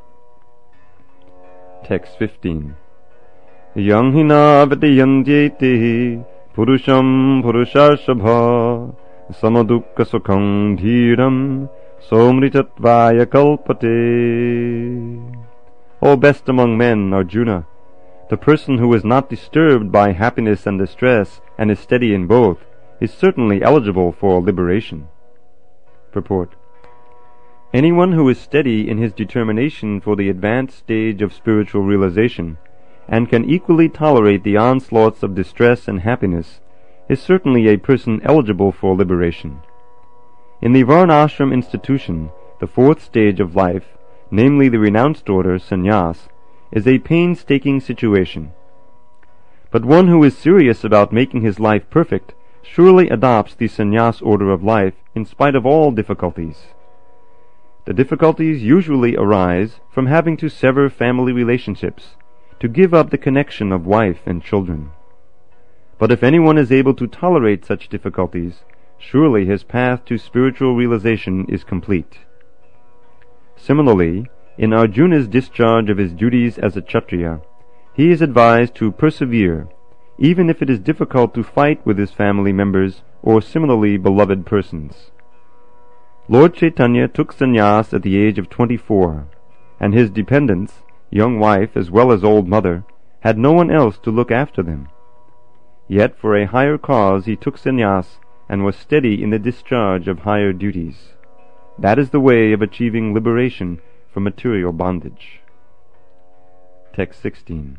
Text 15. Yang hina vitiyantyeti purusham purushashabha samadukka sukham dhiram somrichatvaya kalpate. O best among men, Arjuna, the person who is not disturbed by happiness and distress and is steady in both is certainly eligible for liberation. Purport. Anyone who is steady in his determination for the advanced stage of spiritual realization and can equally tolerate the onslaughts of distress and happiness is certainly a person eligible for liberation. In the Varnashram institution, the fourth stage of life, namely the renounced order, sannyas, is a painstaking situation. But one who is serious about making his life perfect surely adopts the sannyas order of life in spite of all difficulties. The difficulties usually arise from having to sever family relationships, to give up the connection of wife and children. But if anyone is able to tolerate such difficulties, surely his path to spiritual realization is complete. Similarly, in Arjuna's discharge of his duties as a Kshatriya, he is advised to persevere, even if it is difficult to fight with his family members or similarly beloved persons. Lord Chaitanya took sannyas at the age of 24, and his dependents, young wife as well as old mother, had no one else to look after them. Yet for a higher cause he took sannyas and was steady in the discharge of higher duties. That is the way of achieving liberation from material bondage. Text 16.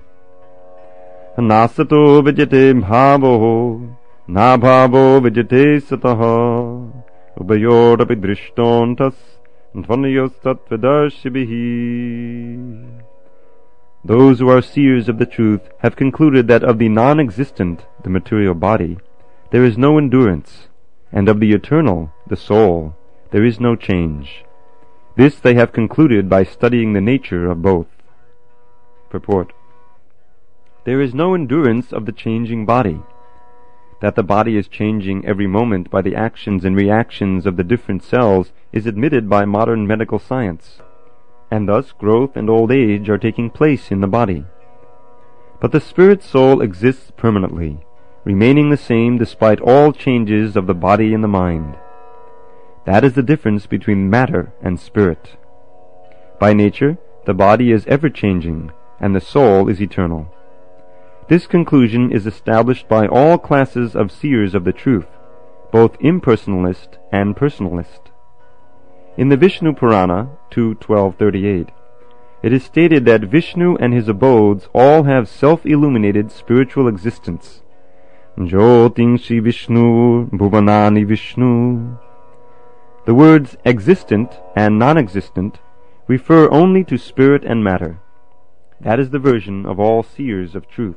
Nasato vijate bhavo, na bhavo vijate sataha, ubayorapi drishtontas, dvanayos tattvadarshibhihi. Those who are seers of the truth have concluded that of the non-existent, the material body, there is no endurance, and of the eternal, the soul, there is no change. This they have concluded by studying the nature of both. Purport. There is no endurance of the changing body. That the body is changing every moment by the actions and reactions of the different cells is admitted by modern medical science, and thus growth and old age are taking place in the body. But the spirit soul exists permanently, remaining the same despite all changes of the body and the mind. That is the difference between matter and spirit. By nature, the body is ever-changing, and the soul is eternal. This conclusion is established by all classes of seers of the truth, both impersonalist and personalist. In the Vishnu Purana 2.12.38, it is stated that Vishnu and his abodes all have self-illuminated spiritual existence. Jyotingshi Vishnu Bhuvanani Vishnu. The words existent and non-existent refer only to spirit and matter. That is the version of all seers of truth.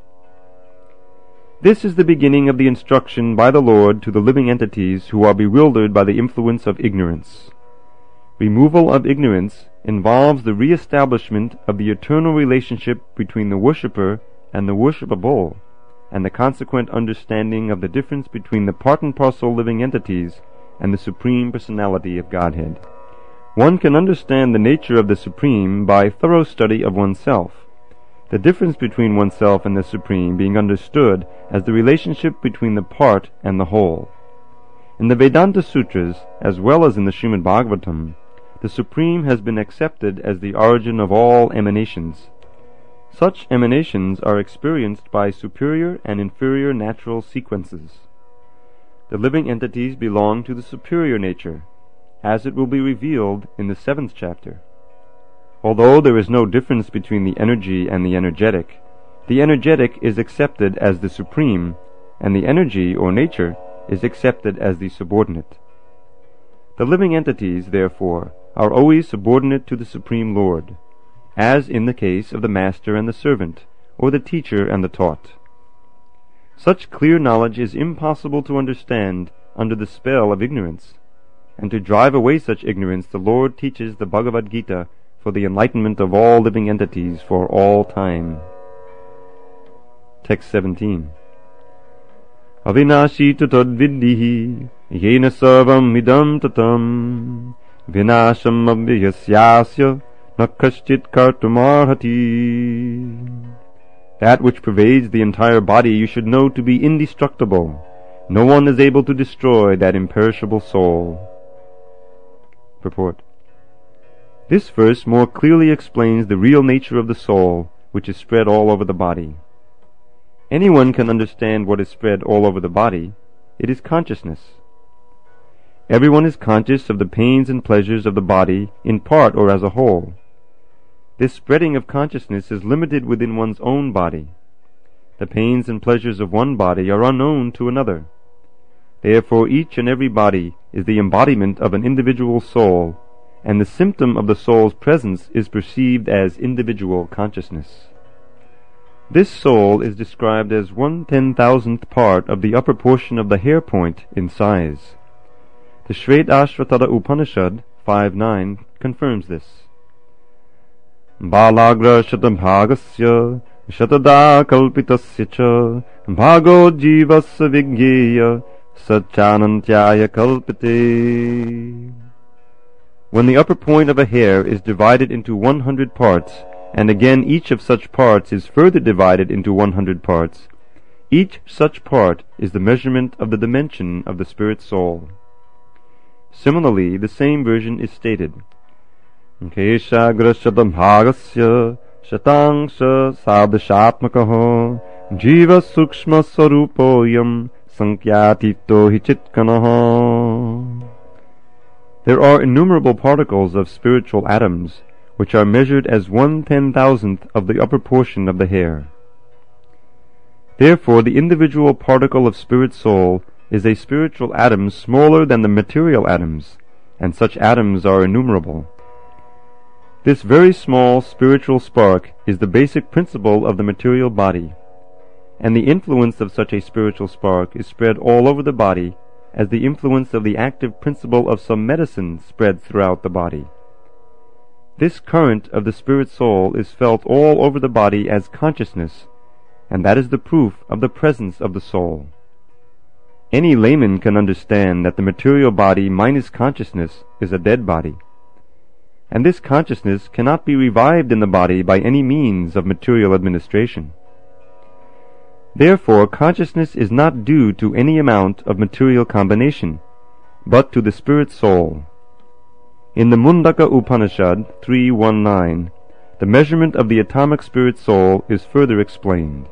This is the beginning of the instruction by the Lord to the living entities who are bewildered by the influence of ignorance. Removal of ignorance involves the re-establishment of the eternal relationship between the worshipper and the worshipable, and the consequent understanding of the difference between the part and parcel living entities and the Supreme Personality of Godhead. One can understand the nature of the Supreme by thorough study of oneself, the difference between oneself and the Supreme being understood as the relationship between the part and the whole. In the Vedanta Sutras, as well as in the Srimad Bhagavatam, the Supreme has been accepted as the origin of all emanations. Such emanations are experienced by superior and inferior natural sequences. The living entities belong to the superior nature, as it will be revealed in the 7th chapter. Although there is no difference between the energy and the energetic is accepted as the supreme, and the energy or nature is accepted as the subordinate. The living entities, therefore, are always subordinate to the Supreme Lord, as in the case of the master and the servant, or the teacher and the taught. Such clear knowledge is impossible to understand under the spell of ignorance, and to drive away such ignorance the Lord teaches the Bhagavad Gita for the enlightenment of all living entities for all time. Text 17. Avinashi tatadviddihi yena sarvam idam tatam vinasham abhyasyasya na kaschit kartumarhati. That which pervades the entire body you should know to be indestructible. No one is able to destroy that imperishable soul. Purport. This verse more clearly explains the real nature of the soul, which is spread all over the body. Anyone can understand what is spread all over the body. It is consciousness. Everyone is conscious of the pains and pleasures of the body in part or as a whole. This spreading of consciousness is limited within one's own body. The pains and pleasures of one body are unknown to another. Therefore each and every body is the embodiment of an individual soul, and the symptom of the soul's presence is perceived as individual consciousness. This soul is described as 1/10,000th part of the upper portion of the hair point in size. The Shvetashvatara Upanishad 5.9 confirms this. Balagra shatabhagasya shatada kalpitasya cha bhago jivasya vigyeya satchanantyaya kalpite. When the upper point of a hair is divided into 100 parts, and again each of such parts is further divided into 100 parts, each such part is the measurement of the dimension of the spirit soul. Similarly, the same version is stated. Keshagra shatabhagasya shatangsha sadashatmakaho jiva sukshma sarupoyam sankyatito hichitkanaho. There are innumerable particles of spiritual atoms, which are measured as 1/10,000th of the upper portion of the hair. Therefore, the individual particle of spirit soul is a spiritual atom smaller than the material atoms, and such atoms are innumerable. This very small spiritual spark is the basic principle of the material body, and the influence of such a spiritual spark is spread all over the body as the influence of the active principle of some medicine spreads throughout the body. This current of the spirit soul is felt all over the body as consciousness, and that is the proof of the presence of the soul. Any layman can understand that the material body minus consciousness is a dead body, and this consciousness cannot be revived in the body by any means of material administration. Therefore, consciousness is not due to any amount of material combination, but to the spirit soul. In the Mundaka Upanishad 3.1.9, the measurement of the atomic spirit soul is further explained.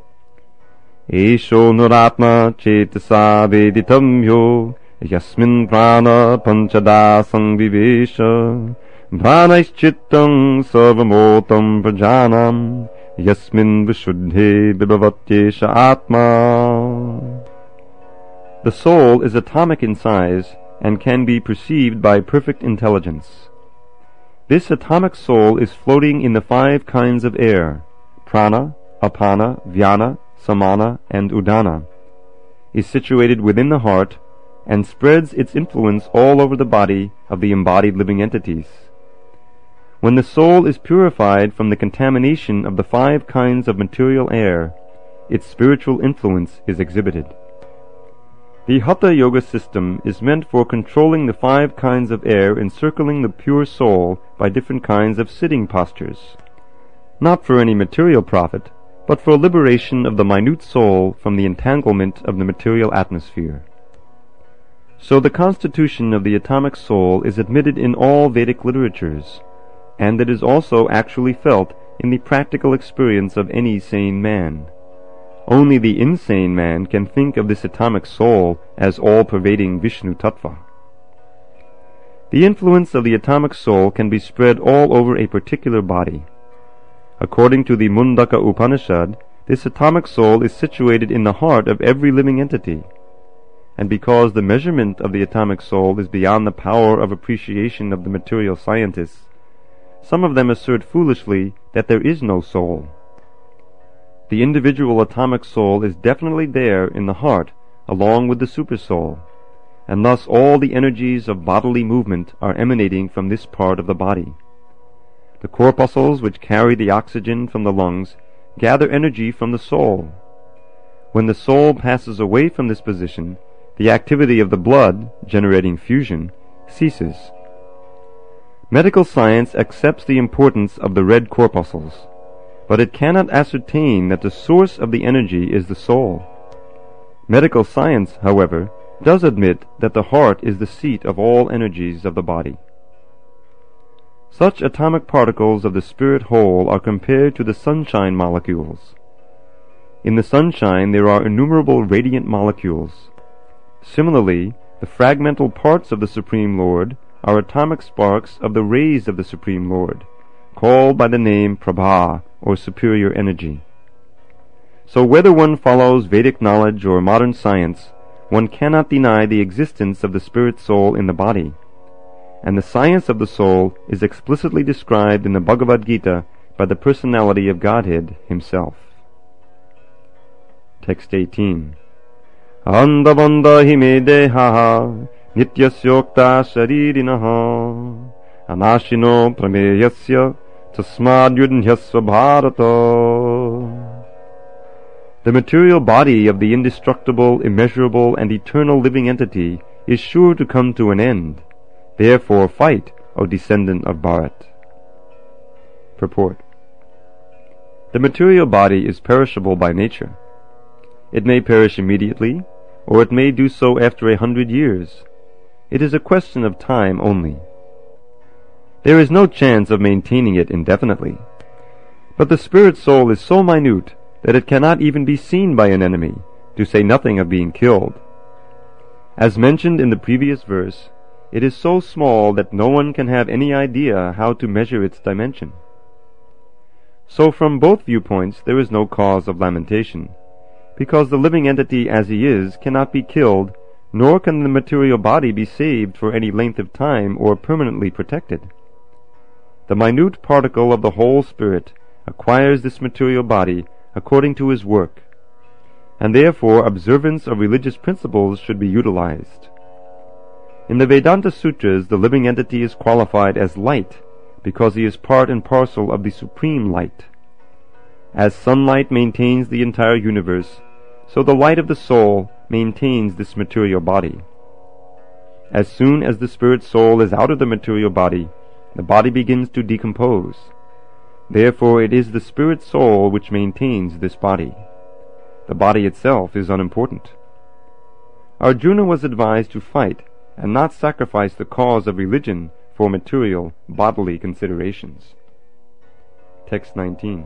Esho nuratma chetasa veditamyo yasmin prana panchada sangvivesha pranaishchittam sarvamotam prajanam yasmin vishuddhe vibhavatyesha atma. The soul is atomic in size and can be perceived by perfect intelligence. This atomic soul is floating in the 5 kinds of air, prana, apana, vyana, samana, and udana, is situated within the heart, and spreads its influence all over the body of the embodied living entities. When the soul is purified from the contamination of the 5 kinds of material air, its spiritual influence is exhibited. The Hatha Yoga system is meant for controlling the 5 kinds of air encircling the pure soul by different kinds of sitting postures, not for any material profit, but for liberation of the minute soul from the entanglement of the material atmosphere. So the constitution of the atomic soul is admitted in all Vedic literatures, and it is also actually felt in the practical experience of any sane man. Only the insane man can think of this atomic soul as all-pervading Vishnu Tattva. The influence of the atomic soul can be spread all over a particular body. According to the Mundaka Upanishad, this atomic soul is situated in the heart of every living entity, and because the measurement of the atomic soul is beyond the power of appreciation of the material scientists, some of them assert foolishly that there is no soul. The individual atomic soul is definitely there in the heart along with the supersoul, and thus all the energies of bodily movement are emanating from this part of the body. The corpuscles which carry the oxygen from the lungs gather energy from the soul. When the soul passes away from this position, the activity of the blood, generating fusion, ceases. Medical science accepts the importance of the red corpuscles, but it cannot ascertain that the source of the energy is the soul. Medical science, however, does admit that the heart is the seat of all energies of the body. Such atomic particles of the spirit whole are compared to the sunshine molecules. In the sunshine there are innumerable radiant molecules. Similarly, the fragmental parts of the Supreme Lord are atomic sparks of the rays of the Supreme Lord, called by the name Prabha, or superior energy. So whether one follows Vedic knowledge or modern science, one cannot deny the existence of the spirit soul in the body, and the science of the soul is explicitly described in the Bhagavad Gita by the personality of Godhead himself. Text 18. Andavanda hime dehaha nityasyokta sharirinaha anashino prameyasya tasmad yudhyasva bharata. The material body of the indestructible, immeasurable, and eternal living entity is sure to come to an end. Therefore fight, O descendant of Bharat. Purport. The material body is perishable by nature. It may perish immediately, or it may do so after 100 years. It is a question of time only. There is no chance of maintaining it indefinitely. But the spirit soul is so minute that it cannot even be seen by an enemy, to say nothing of being killed. As mentioned in the previous verse, it is so small that no one can have any idea how to measure its dimension. So from both viewpoints there is no cause of lamentation, because the living entity as he is cannot be killed, nor can the material body be saved for any length of time or permanently protected. The minute particle of the whole spirit acquires this material body according to his work, and therefore observance of religious principles should be utilized. In the Vedanta Sutras, the living entity is qualified as light, because he is part and parcel of the supreme light. As sunlight maintains the entire universe, so the light of the soul maintains this material body. As soon as the spirit soul is out of the material body begins to decompose. Therefore it is the spirit soul which maintains this body. The body itself is unimportant. Arjuna was advised to fight and not sacrifice the cause of religion for material, bodily considerations. Text 19.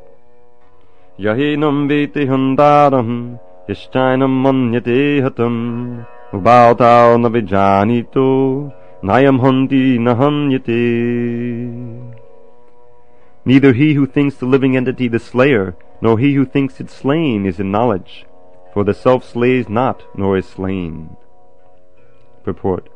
Yahinam veti handaram yashchainam manyate hatam ubautao navijanito nayam hanti nahanyate. Neither he who thinks the living entity the slayer, nor he who thinks it slain is in knowledge, for the self slays not, nor is slain. Purport.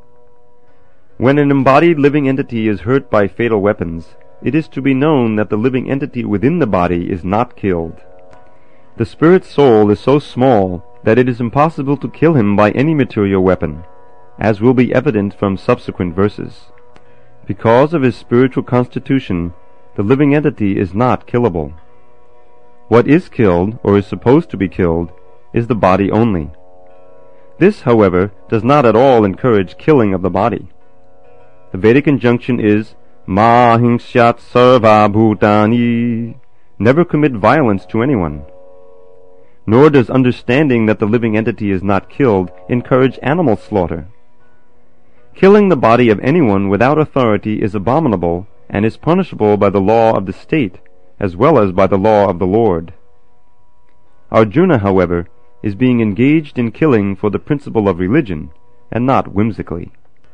When an embodied living entity is hurt by fatal weapons, it is to be known that the living entity within the body is not killed. The spirit soul is so small that it is impossible to kill him by any material weapon, as will be evident from subsequent verses. Because of his spiritual constitution, the living entity is not killable. What is killed, or is supposed to be killed, is the body only. This, however, does not at all encourage killing of the body. The Vedic injunction is Ma hingshyat sarva bhutani. Never commit violence to anyone. nor does understanding that the living entity is not killed encourage animal slaughter. Killing the body of anyone without authority is abominable and is punishable by the law of the state as well as by the law of the Lord. Arjuna, however, is being engaged in killing for the principle of religion and not whimsically.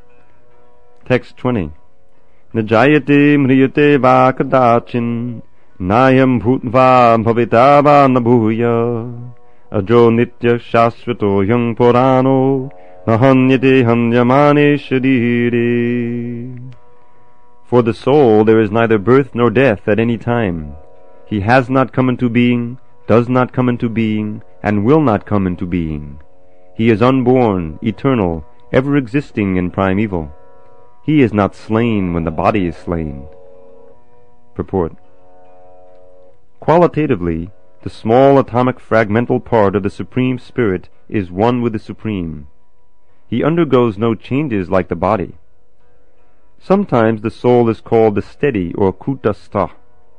Text 20. Najayate mriyate va kadachin nayam bhutva bhavita va nabhuya ajo nitya shashvato yang purano nahanyate hanyamane shadire. For the soul there is neither birth nor death at any time. He has not come into being, does not come into being, and will not come into being. He is unborn, eternal, ever existing and primeval. He is not slain when the body is slain. Purport. Qualitatively, the small atomic fragmental part of the Supreme Spirit is one with the Supreme. He undergoes no changes like the body. Sometimes the soul is called the steady or kutastha.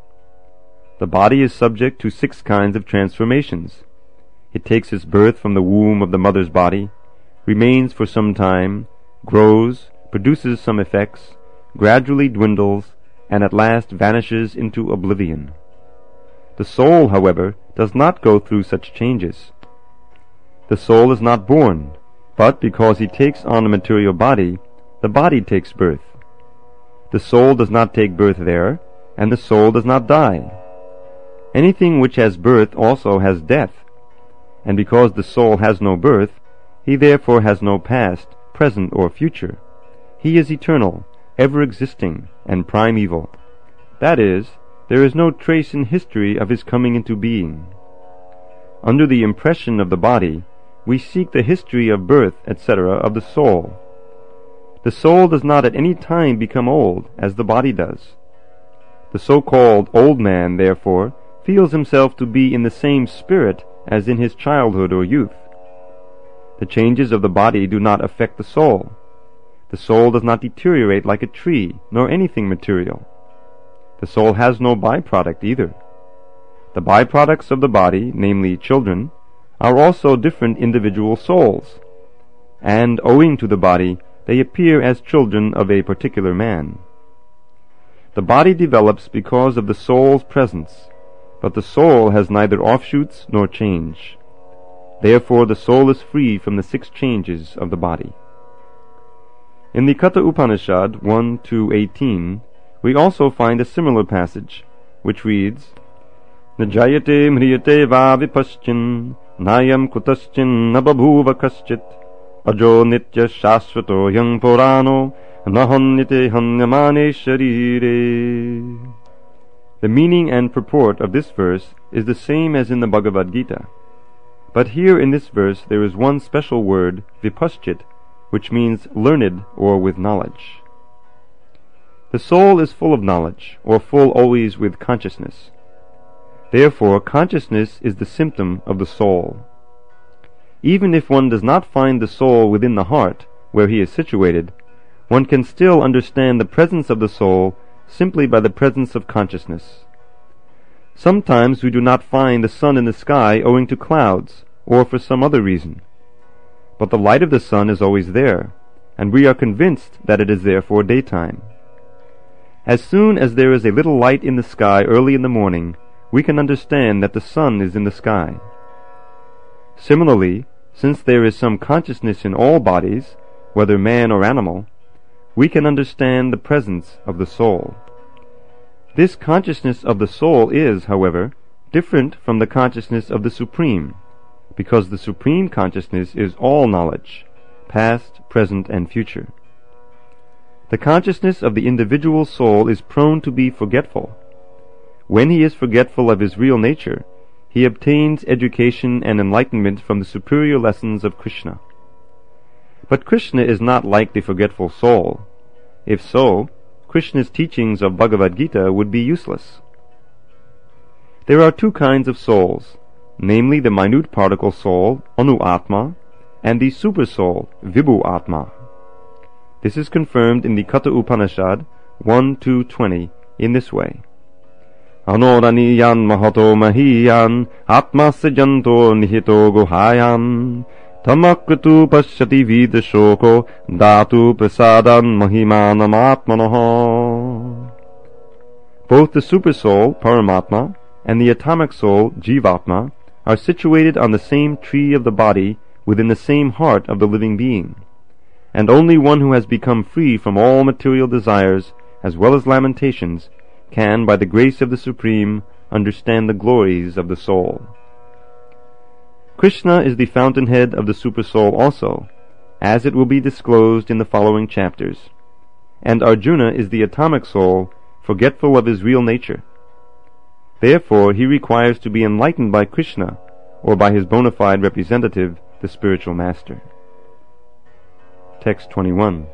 The body is subject to 6 kinds of transformations. It takes its birth from the womb of the mother's body, remains for some time, grows, produces some effects, gradually dwindles, and at last vanishes into oblivion. The soul, however, does not go through such changes. The soul is not born, but because he takes on a material body, the body takes birth. The soul does not take birth there, and the soul does not die. Anything which has birth also has death, and because the soul has no birth, he therefore has no past, present, or future. He is eternal, ever existing, and primeval. That is, there is no trace in history of his coming into being. Under the impression of the body, we seek the history of birth, etc., of the soul. The soul does not at any time become old, as the body does. The so-called old man, therefore, feels himself to be in the same spirit as in his childhood or youth. The changes of the body do not affect the soul. The soul does not deteriorate like a tree, nor anything material. The soul has no byproduct either. The byproducts of the body, namely children, are also different individual souls, and owing to the body, they appear as children of a particular man. The body develops because of the soul's presence, but the soul has neither offshoots nor change. Therefore the soul is free from the 6 changes of the body. In the Katha Upanishad 1-18, we also find a similar passage, which reads, Najayate mriyate va vipaschin nayam kutaschin nababhuva kaschit ajo nitya shashvato yang purano nahanyate hanyamane sharire. The meaning and purport of this verse is the same as in the Bhagavad Gita. But here in this verse there is one special word, vipaschit, which means learned or with knowledge. The soul is full of knowledge, or full always with consciousness. Therefore, consciousness is the symptom of the soul. Even if one does not find the soul within the heart, where he is situated, one can still understand the presence of the soul simply by the presence of consciousness. Sometimes we do not find the sun in the sky owing to clouds, or for some other reason. But the light of the sun is always there, and we are convinced that it is there for daytime. As soon as there is a little light in the sky early in the morning, we can understand that the sun is in the sky. Similarly, since there is some consciousness in all bodies, whether man or animal, we can understand the presence of the soul. This consciousness of the soul is, however, different from the consciousness of the Supreme, because the Supreme Consciousness is all knowledge, past, present, and future. The consciousness of the individual soul is prone to be forgetful. When he is forgetful of his real nature, he obtains education and enlightenment from the superior lessons of Krishna. But Krishna is not like the forgetful soul. If so, Krishna's teachings of Bhagavad Gita would be useless. There are 2 kinds of souls, namely the minute particle soul, Anu Atma, and the super soul, Vibhu Atma. This is confirmed in the Katha Upanishad 1-20 in this way. Anoraniyan mahato mahiyan atmasya janto nihito guhayan tamakritu pashyati vidashoko dhatu prasadan mahimanam atmanaha. Both the supersoul, Paramatma, and the atomic soul, Jivatma, are situated on the same tree of the body within the same heart of the living being, and only one who has become free from all material desires as well as lamentations can, by the grace of the Supreme, understand the glories of the soul. Krishna is the fountainhead of the Supersoul also, as it will be disclosed in the following chapters, and Arjuna is the atomic soul, forgetful of his real nature. Therefore he requires to be enlightened by Krishna, or by his bona fide representative, the spiritual master. Text 21.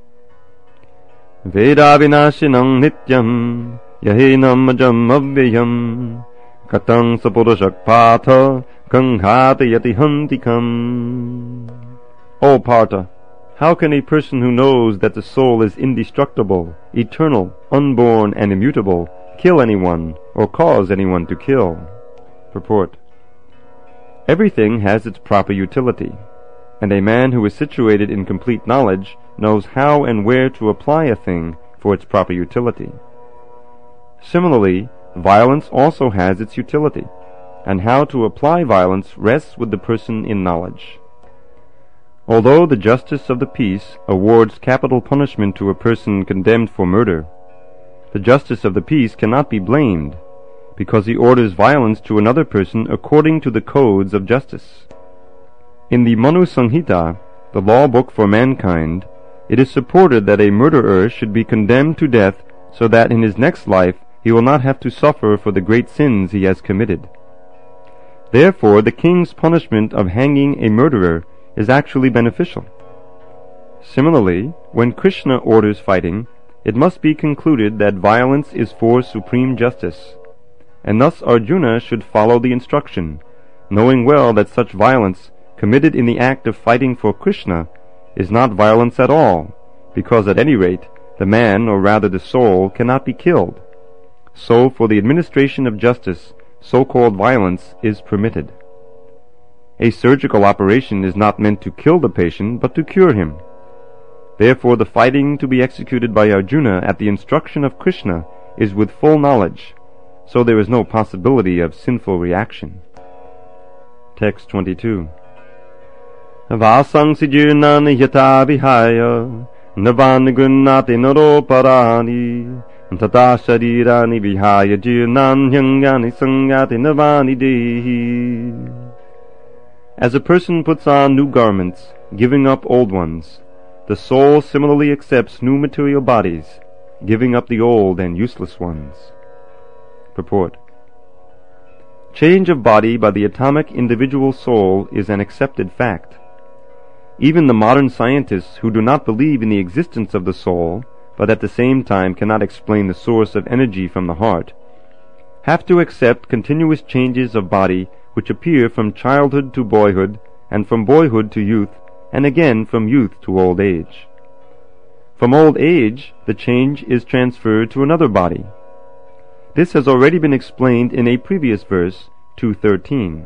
Veda vinashinam nityam yahinam ajam avyayam katang sapurushak patha ganghati hantikam. O Partha, how can a person who knows that the soul is indestructible, eternal, unborn, and immutable kill anyone or cause anyone to kill? Purport. Everything has its proper utility, and a man who is situated in complete knowledge knows how and where to apply a thing for its proper utility. Similarly, violence also has its utility, and how to apply violence rests with the person in knowledge. Although the justice of the peace awards capital punishment to a person condemned for murder, the justice of the peace cannot be blamed, because he orders violence to another person according to the codes of justice. In the Manu Sanghita, the law book for mankind, it is supported that a murderer should be condemned to death so that in his next life he will not have to suffer for the great sins he has committed. Therefore, the king's punishment of hanging a murderer is actually beneficial. Similarly, when Krishna orders fighting, it must be concluded that violence is for supreme justice, and thus Arjuna should follow the instruction, knowing well that such violence committed in the act of fighting for Krishna is not violence at all, because at any rate the man, or rather the soul, cannot be killed. So for the administration of justice, so-called violence is permitted. A surgical operation is not meant to kill the patient, but to cure him. Therefore the fighting to be executed by Arjuna at the instruction of Krishna is with full knowledge, so there is no possibility of sinful reaction. Text 22. Vasang sijirnani yata vihaya navani gunnati naro parani tata sharirani vihaya jirnan hyangyani sangyati navani dehi. As a person puts on new garments, giving up old ones, the soul similarly accepts new material bodies, giving up the old and useless ones. Purport. Change of body by the atomic individual soul is an accepted fact. Even the modern scientists who do not believe in the existence of the soul, but at the same time cannot explain the source of energy from the heart, have to accept continuous changes of body which appear from childhood to boyhood, and from boyhood to youth, and again from youth to old age. From old age, the change is transferred to another body. This has already been explained in a previous verse, 2:13.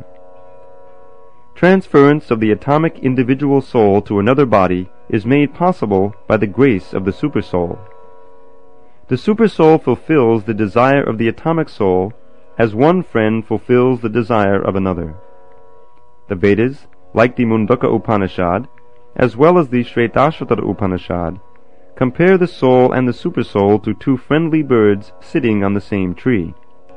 Transference of the atomic individual soul to another body is made possible by the grace of the Supersoul. The Supersoul fulfills the desire of the atomic soul as one friend fulfills the desire of another. The Vedas, like the Mundaka Upanishad, as well as the Shvetashvatara Upanishad, compare the soul and the Supersoul to two friendly birds sitting on the same tree.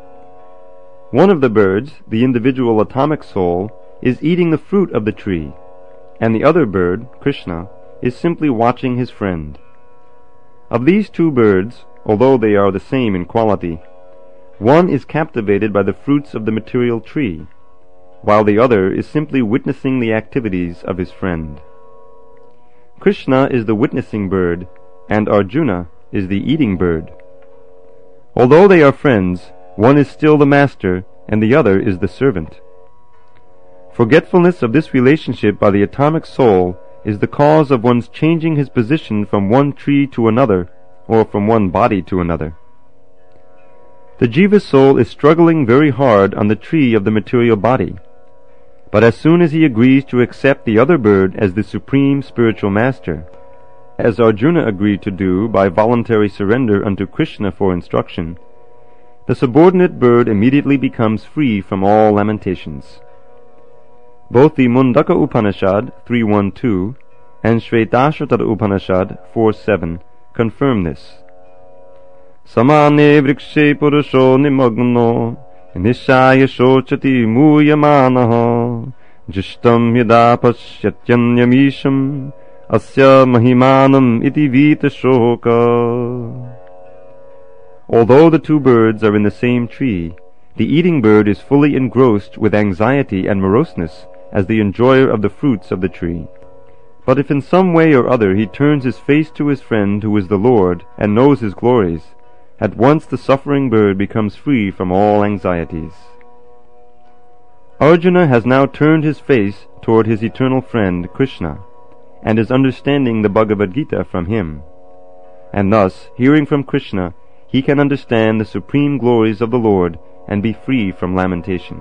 One of the birds, the individual atomic soul, is eating the fruit of the tree, and the other bird, Krishna, is simply watching his friend. Of these two birds, although they are the same in quality, one is captivated by the fruits of the material tree, while the other is simply witnessing the activities of his friend. Krishna is the witnessing bird, and Arjuna is the eating bird. Although they are friends, one is still the master, and the other is the servant. Forgetfulness of this relationship by the atomic soul is the cause of one's changing his position from one tree to another, or from one body to another. The jiva's soul is struggling very hard on the tree of the material body. But as soon as he agrees to accept the other bird as the supreme spiritual master, as Arjuna agreed to do by voluntary surrender unto Krishna for instruction, the subordinate bird immediately becomes free from all lamentations. Both the Mundaka Upanishad 3.1.2 and Shvetashvatara Upanishad 4.7 confirm this. Samane vrikshe purusho nimagno nishaya shochati muyamanaha jishtam yada pasyatyanyamisham asya mahimanam iti vita shoka. Although the two birds are in the same tree, the eating bird is fully engrossed with anxiety and moroseness as the enjoyer of the fruits of the tree. But if in some way or other he turns his face to his friend who is the Lord and knows his glories, at once the suffering bird becomes free from all anxieties. Arjuna has now turned his face toward his eternal friend Krishna, and is understanding the Bhagavad Gita from him. And thus, hearing from Krishna, he can understand the supreme glories of the Lord and be free from lamentation.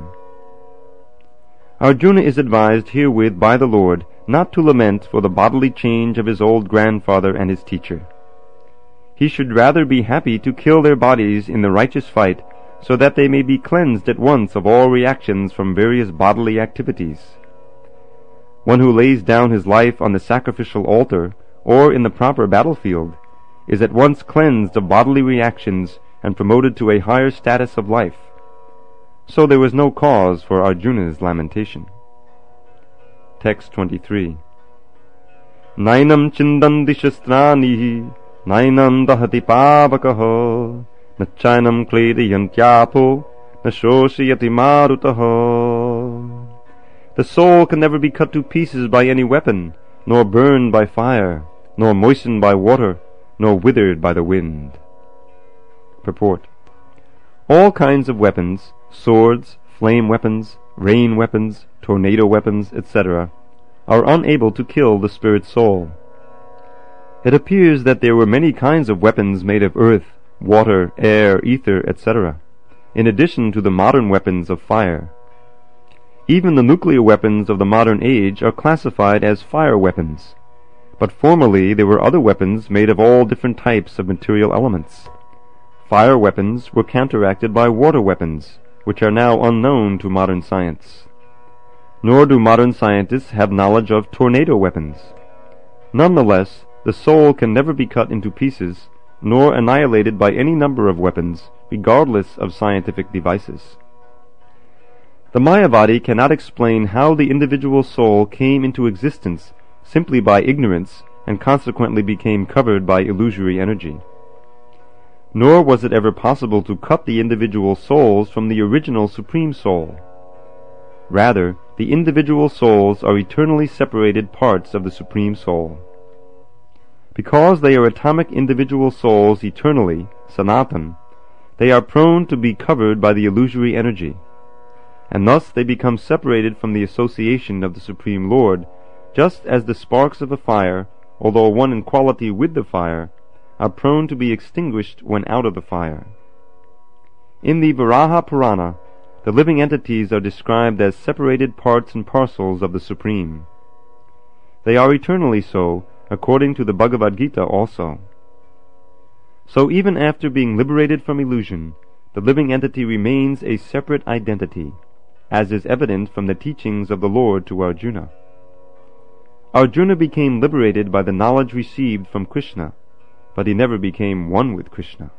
Arjuna is advised herewith by the Lord not to lament for the bodily change of his old grandfather and his teacher. He should rather be happy to kill their bodies in the righteous fight, so that they may be cleansed at once of all reactions from various bodily activities. One who lays down his life on the sacrificial altar, or in the proper battlefield, is at once cleansed of bodily reactions and promoted to a higher status of life. So there was no cause for Arjuna's lamentation. Text 23. Nainam chindanti shastrani nainam dahati pavakaha nachainam klediyantyapo nashoshiyati marutaha. The soul can never be cut to pieces by any weapon, nor burned by fire, nor moistened by water, nor withered by the wind. Purport. All kinds of weapons, swords, flame weapons, rain weapons, tornado weapons, etc., are unable to kill the spirit soul. It appears that there were many kinds of weapons made of earth, water, air, ether, etc., in addition to the modern weapons of fire. Even the nuclear weapons of the modern age are classified as fire weapons, but formerly there were other weapons made of all different types of material elements. Fire weapons were counteracted by water weapons, which are now unknown to modern science. Nor do modern scientists have knowledge of tornado weapons. Nonetheless, the soul can never be cut into pieces, nor annihilated by any number of weapons, regardless of scientific devices. The Mayavadi cannot explain how the individual soul came into existence simply by ignorance and consequently became covered by illusory energy. Nor was it ever possible to cut the individual souls from the original Supreme Soul. Rather, the individual souls are eternally separated parts of the Supreme Soul. Because they are atomic individual souls eternally, Sanatan, they are prone to be covered by the illusory energy, and thus they become separated from the association of the Supreme Lord, just as the sparks of a fire, although one in quality with the fire, are prone to be extinguished when out of the fire. In the Varaha Purana, the living entities are described as separated parts and parcels of the Supreme. They are eternally so, according to the Bhagavad Gita also. So even after being liberated from illusion, the living entity remains a separate identity, as is evident from the teachings of the Lord to Arjuna. Arjuna became liberated by the knowledge received from Krishna, but he never became one with Krishna.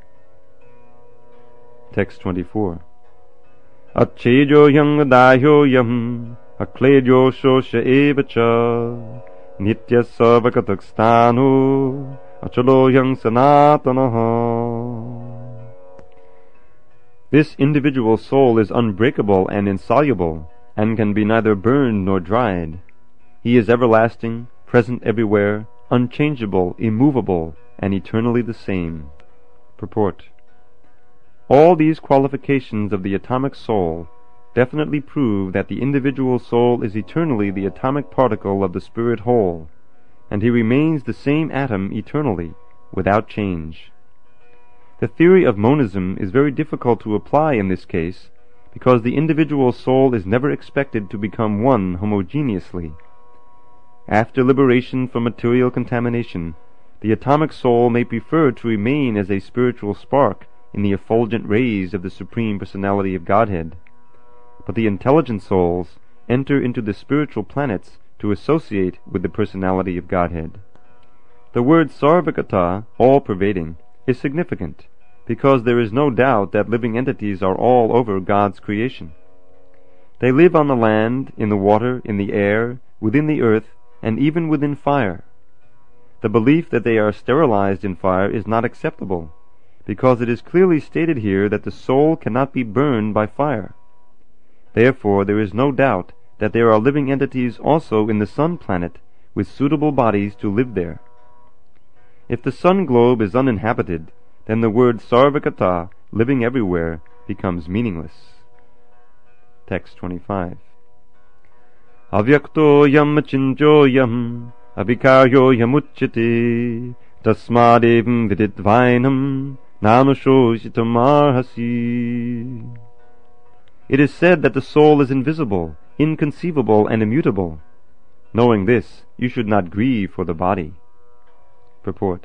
Text 24. Acchejo yang dahyo yam akledyo shosha evacha nitya savakatakstanu achalo yang sanatanaha. This individual soul is unbreakable and insoluble, and can be neither burned nor dried. He is everlasting, present everywhere, unchangeable, immovable, and eternally the same. Purport. All these qualifications of the atomic soul definitely prove that the individual soul is eternally the atomic particle of the spirit whole, and he remains the same atom eternally, without change. The theory of monism is very difficult to apply in this case, because the individual soul is never expected to become one homogeneously. After liberation from material contamination, the atomic soul may prefer to remain as a spiritual spark in the effulgent rays of the Supreme Personality of Godhead. But the intelligent souls enter into the spiritual planets to associate with the Personality of Godhead. The word sarvagata, all-pervading, is significant, because there is no doubt that living entities are all over God's creation. They live on the land, in the water, in the air, within the earth, and even within fire. The belief that they are sterilized in fire is not acceptable, because it is clearly stated here that the soul cannot be burned by fire. Therefore there is no doubt that there are living entities also in the sun planet with suitable bodies to live there. If the sun globe is uninhabited, then the word sarvagata, living everywhere, becomes meaningless. Text 25. Avyakto yam achinjo yam avikaryo yamuchyate tasmadevam vididvainam nanushositamarhasi. It is said that the soul is invisible, inconceivable, and immutable. Knowing this, you should not grieve for the body. Purport.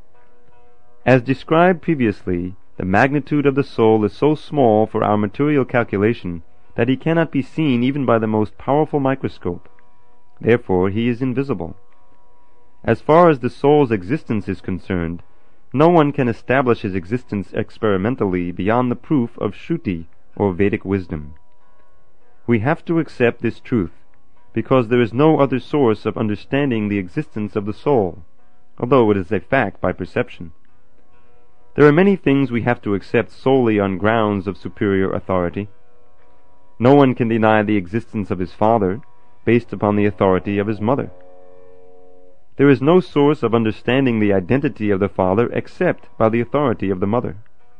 As described previously, the magnitude of the soul is so small for our material calculation that he cannot be seen even by the most powerful microscope. Therefore he is invisible. As far as the soul's existence is concerned, no one can establish his existence experimentally beyond the proof of Shruti, or Vedic wisdom. We have to accept this truth, because there is no other source of understanding the existence of the soul, although it is a fact by perception. There are many things we have to accept solely on grounds of superior authority. No one can deny the existence of his father, based upon the authority of his mother. There is no source of understanding the identity of the father except by the authority of the mother.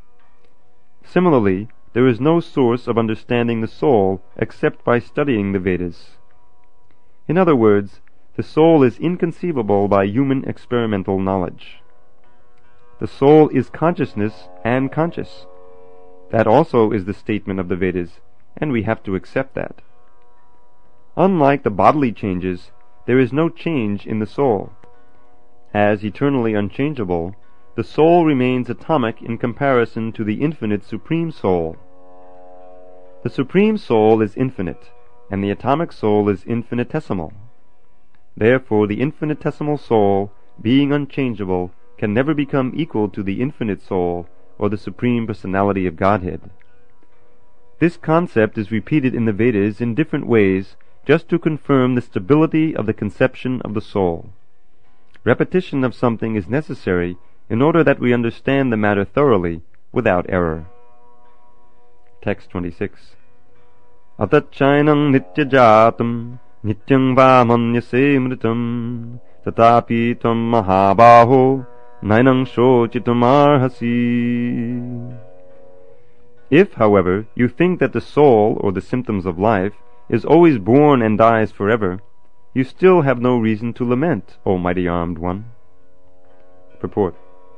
Similarly, there is no source of understanding the soul except by studying the Vedas. In other words, the soul is inconceivable by human experimental knowledge. The soul is consciousness and conscious. That also is the statement of the Vedas, and we have to accept that. Unlike the bodily changes, there is no change in the soul. As eternally unchangeable, the soul remains atomic in comparison to the infinite Supreme Soul. The Supreme Soul is infinite, and the atomic soul is infinitesimal. Therefore the infinitesimal soul, being unchangeable, can never become equal to the infinite soul or the Supreme Personality of Godhead. This concept is repeated in the Vedas in different ways just to confirm the stability of the conception of the soul. Repetition of something is necessary in order that we understand the matter thoroughly without error. Text 26. Atachainam nityajatam nityam va manyase mritam tatapi tvam mahabaho nainam shochitamarhasi. If, however, you think that the soul, or the symptoms of life, is always born and dies forever, you still have no reason to lament, O mighty armed one. Purport.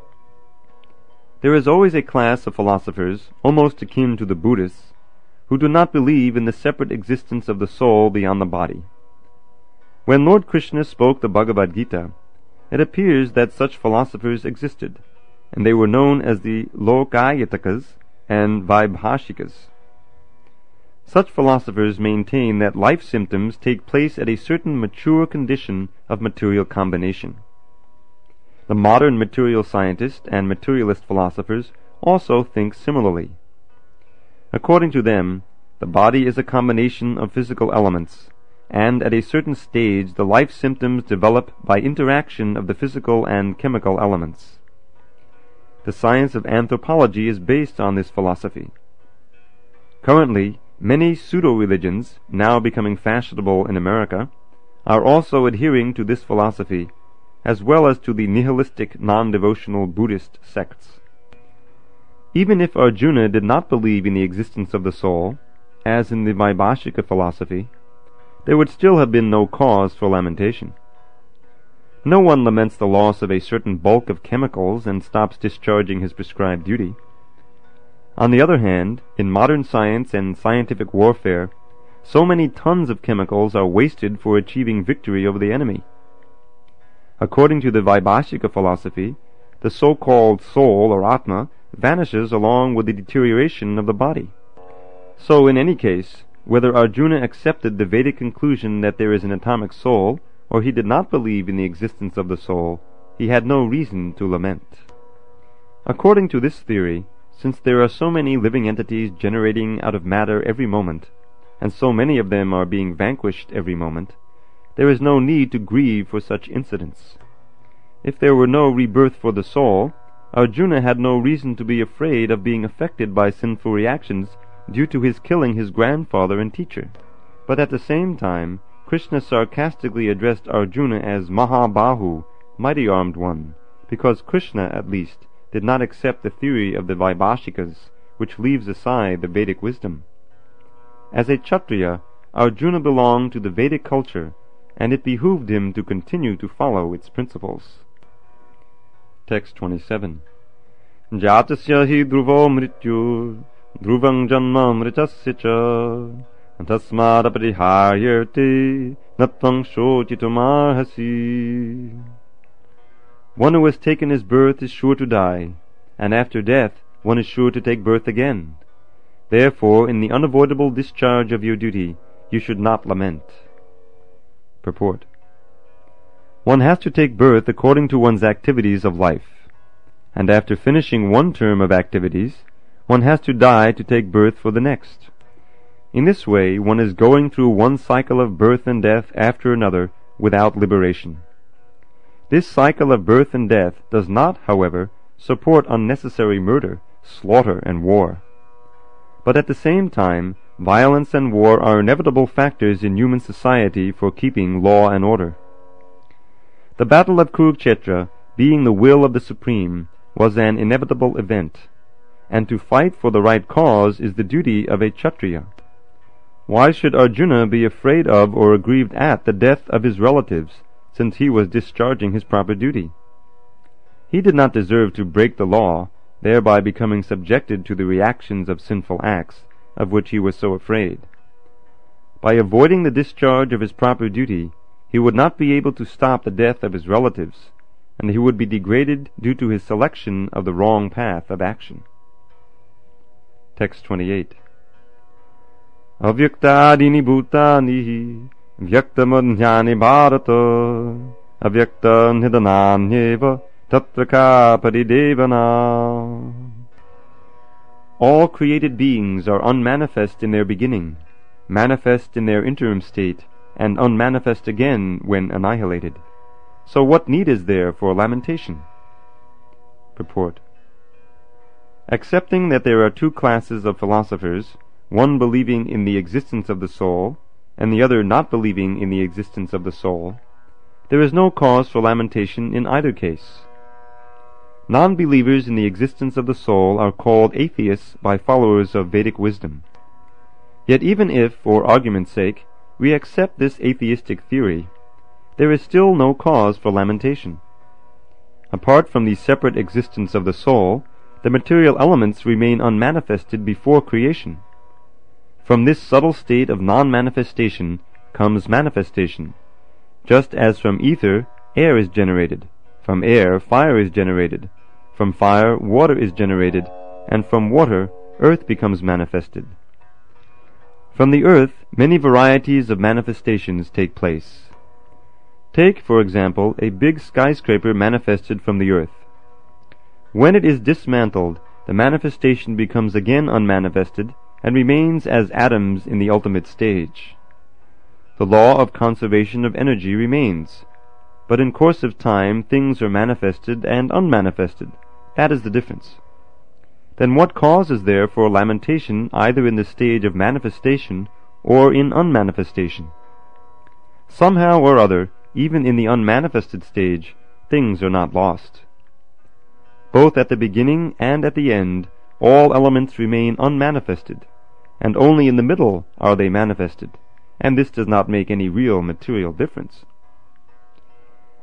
There is always a class of philosophers, almost akin to the Buddhists, who do not believe in the separate existence of the soul beyond the body. When Lord Krishna spoke the Bhagavad Gita, it appears that such philosophers existed, and they were known as the Lokayatakas and Vaibhashikas. Such philosophers maintain that life symptoms take place at a certain mature condition of material combination. The modern material scientist and materialist philosophers also think similarly. According to them, the body is a combination of physical elements, and at a certain stage the life symptoms develop by interaction of the physical and chemical elements. The science of anthropology is based on this philosophy. Currently, many pseudo-religions, now becoming fashionable in America, are also adhering to this philosophy, as well as to the nihilistic, non-devotional Buddhist sects. Even if Arjuna did not believe in the existence of the soul, as in the Vaibhashika philosophy, there would still have been no cause for lamentation. No one laments the loss of a certain bulk of chemicals and stops discharging his prescribed duty. On the other hand, in modern science and scientific warfare, so many tons of chemicals are wasted for achieving victory over the enemy. According to the Vaibhashika philosophy, the so-called soul or Atma vanishes along with the deterioration of the body. So in any case, whether Arjuna accepted the Vedic conclusion that there is an atomic soul, or he did not believe in the existence of the soul, he had no reason to lament. According to this theory, since there are so many living entities generating out of matter every moment, and so many of them are being vanquished every moment, there is no need to grieve for such incidents. If there were no rebirth for the soul, Arjuna had no reason to be afraid of being affected by sinful reactions due to his killing his grandfather and teacher. But at the same time, Krishna sarcastically addressed Arjuna as Mahabahu, mighty-armed one, because Krishna, at least, did not accept the theory of the Vaibhashikas, which leaves aside the Vedic wisdom. As a Kshatriya, Arjuna belonged to the Vedic culture, and it behooved him to continue to follow its principles. Text 27. Jatasya hi dhruvo mrityur dhruvang janma mritasya cha tasmad apariharyate nattvang shochitumarhasi. One who has taken his birth is sure to die, and after death one is sure to take birth again. Therefore, in the unavoidable discharge of your duty, you should not lament. Purport. One has to take birth according to one's activities of life, and after finishing one term of activities, one has to die to take birth for the next. In this way, one is going through one cycle of birth and death after another without liberation. This cycle of birth and death does not, however, support unnecessary murder, slaughter, and war. But at the same time, violence and war are inevitable factors in human society for keeping law and order. The battle of Kurukshetra, being the will of the Supreme, was an inevitable event, and to fight for the right cause is the duty of a Kshatriya. Why should Arjuna be afraid of or aggrieved at the death of his relatives, since he was discharging his proper duty? He did not deserve to break the law, thereby becoming subjected to the reactions of sinful acts, of which he was so afraid. By avoiding the discharge of his proper duty, he would not be able to stop the death of his relatives, and he would be degraded due to his selection of the wrong path of action. Text 28. Avyaktadini bhutani vyaktamadhyani bharata avyakta nidananyeva tatraka paridevana. All created beings are unmanifest in their beginning, manifest in their interim state, and unmanifest again when annihilated. So what need is there for lamentation? Purport. Accepting that there are two classes of philosophers, one believing in the existence of the soul, and the other not believing in the existence of the soul, there is no cause for lamentation in either case. Non-believers in the existence of the soul are called atheists by followers of Vedic wisdom. Yet even if, for argument's sake, we accept this atheistic theory, there is still no cause for lamentation. Apart from the separate existence of the soul, the material elements remain unmanifested before creation. From this subtle state of non-manifestation comes manifestation, just as from ether air is generated, from air fire is generated, from fire water is generated, and from water earth becomes manifested. From the earth many varieties of manifestations take place. Take, for example, a big skyscraper manifested from the earth. When it is dismantled, the manifestation becomes again unmanifested and remains as atoms in the ultimate stage. The law of conservation of energy remains, but in course of time things are manifested and unmanifested. That is the difference. Then what cause is there for lamentation either in the stage of manifestation or in unmanifestation? Somehow or other, even in the unmanifested stage, things are not lost. Both at the beginning and at the end, all elements remain unmanifested, and only in the middle are they manifested, and this does not make any real material difference.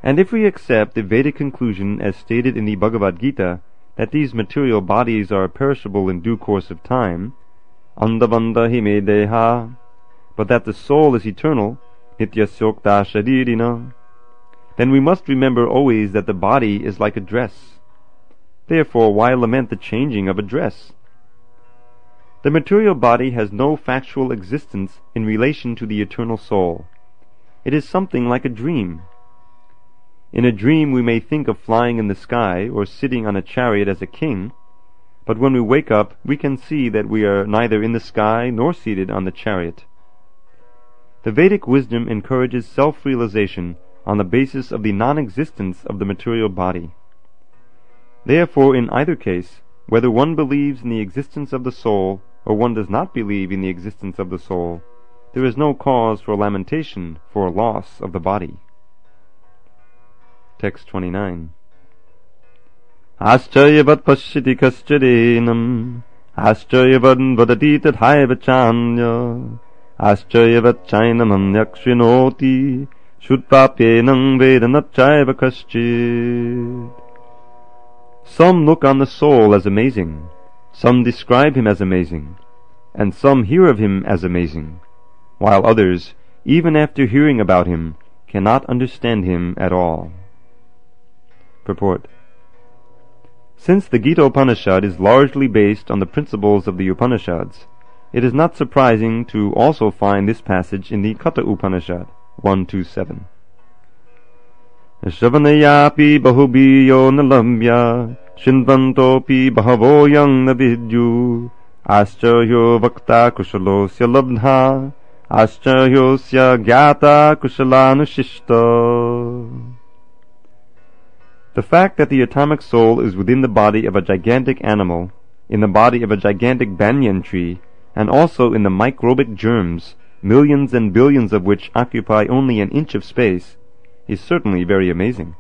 And if we accept the Vedic conclusion as stated in the Bhagavad Gita, that these material bodies are perishable in due course of time, andavanda hime deha, but that the soul is eternal, nityasyokta sharirina, then we must remember always that the body is like a dress. Therefore, why lament the changing of a dress? The material body has no factual existence in relation to the eternal soul. It is something like a dream. In a dream we may think of flying in the sky or sitting on a chariot as a king, but when we wake up we can see that we are neither in the sky nor seated on the chariot. The Vedic wisdom encourages self-realization on the basis of the non-existence of the material body. Therefore, in either case, whether one believes in the existence of the soul or one does not believe in the existence of the soul, there is no cause for lamentation for loss of the body. Text 29. Ascharyavat pashyati kaschadinam, ascharyavat vadati tadhaiva chanya, ascharyavat chainamam yakshinoti, shudpapyenam vedanatchaiva kaschid. Some look on the soul as amazing, some describe him as amazing, and some hear of him as amazing, while others, even after hearing about him, cannot understand him at all. Purport. Since the Gita Upanishad is largely based on the principles of the Upanishads, it is not surprising to also find this passage in the Katha Upanishad 1.2.7. Shavanayapi bahubiyo nalambya shinvantopi bahavo yang navidyu ascharyo vakta kushalosya labdha ascharyosya gyata kusalanushishta. The fact that the atomic soul is within the body of a gigantic animal, in the body of a gigantic banyan tree, and also in the microbic germs, millions and billions of which occupy only an inch of space, is certainly very amazing.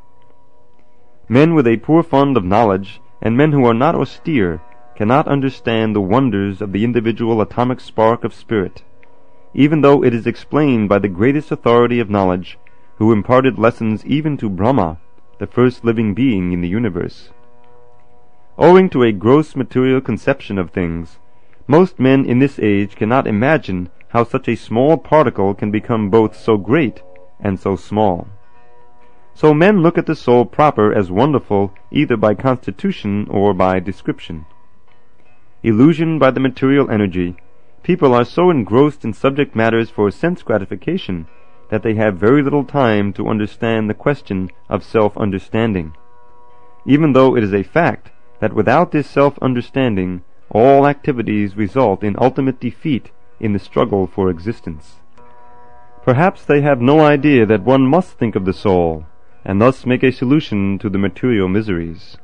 Men with a poor fund of knowledge, and men who are not austere, cannot understand the wonders of the individual atomic spark of spirit, even though it is explained by the greatest authority of knowledge, who imparted lessons even to Brahma, the first living being in the universe. Owing to a gross material conception of things, most men in this age cannot imagine how such a small particle can become both so great and so small. So men look at the soul proper as wonderful either by constitution or by description. Illusioned by the material energy, people are so engrossed in subject matters for sense gratification that they have very little time to understand the question of self-understanding, even though it is a fact that without this self-understanding, all activities result in ultimate defeat in the struggle for existence. Perhaps they have no idea that one must think of the soul, and thus make a solution to the material miseries.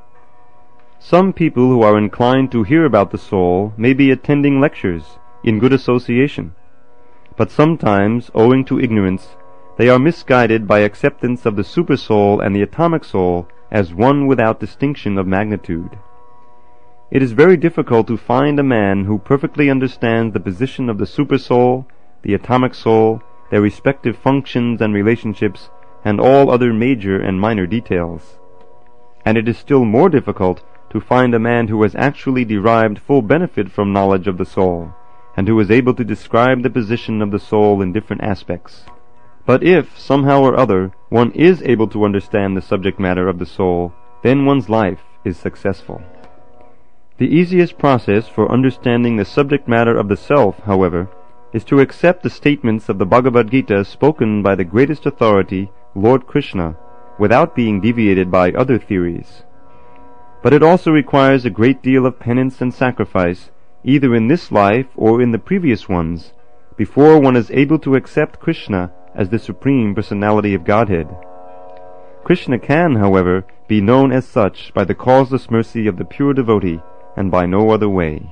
Some people who are inclined to hear about the soul may be attending lectures in good association, but sometimes, owing to ignorance, they are misguided by acceptance of the supersoul and the atomic soul as one without distinction of magnitude. It is very difficult to find a man who perfectly understands the position of the supersoul, the atomic soul, their respective functions and relationships, and all other major and minor details. And it is still more difficult to find a man who has actually derived full benefit from knowledge of the soul, and who is able to describe the position of the soul in different aspects. But if, somehow or other, one is able to understand the subject matter of the soul, then one's life is successful. The easiest process for understanding the subject matter of the self, however, is to accept the statements of the Bhagavad Gita spoken by the greatest authority, Lord Krishna, without being deviated by other theories. But it also requires a great deal of penance and sacrifice, either in this life or in the previous ones, before one is able to accept Krishna as the Supreme Personality of Godhead. Krishna can, however, be known as such by the causeless mercy of the pure devotee, and by no other way.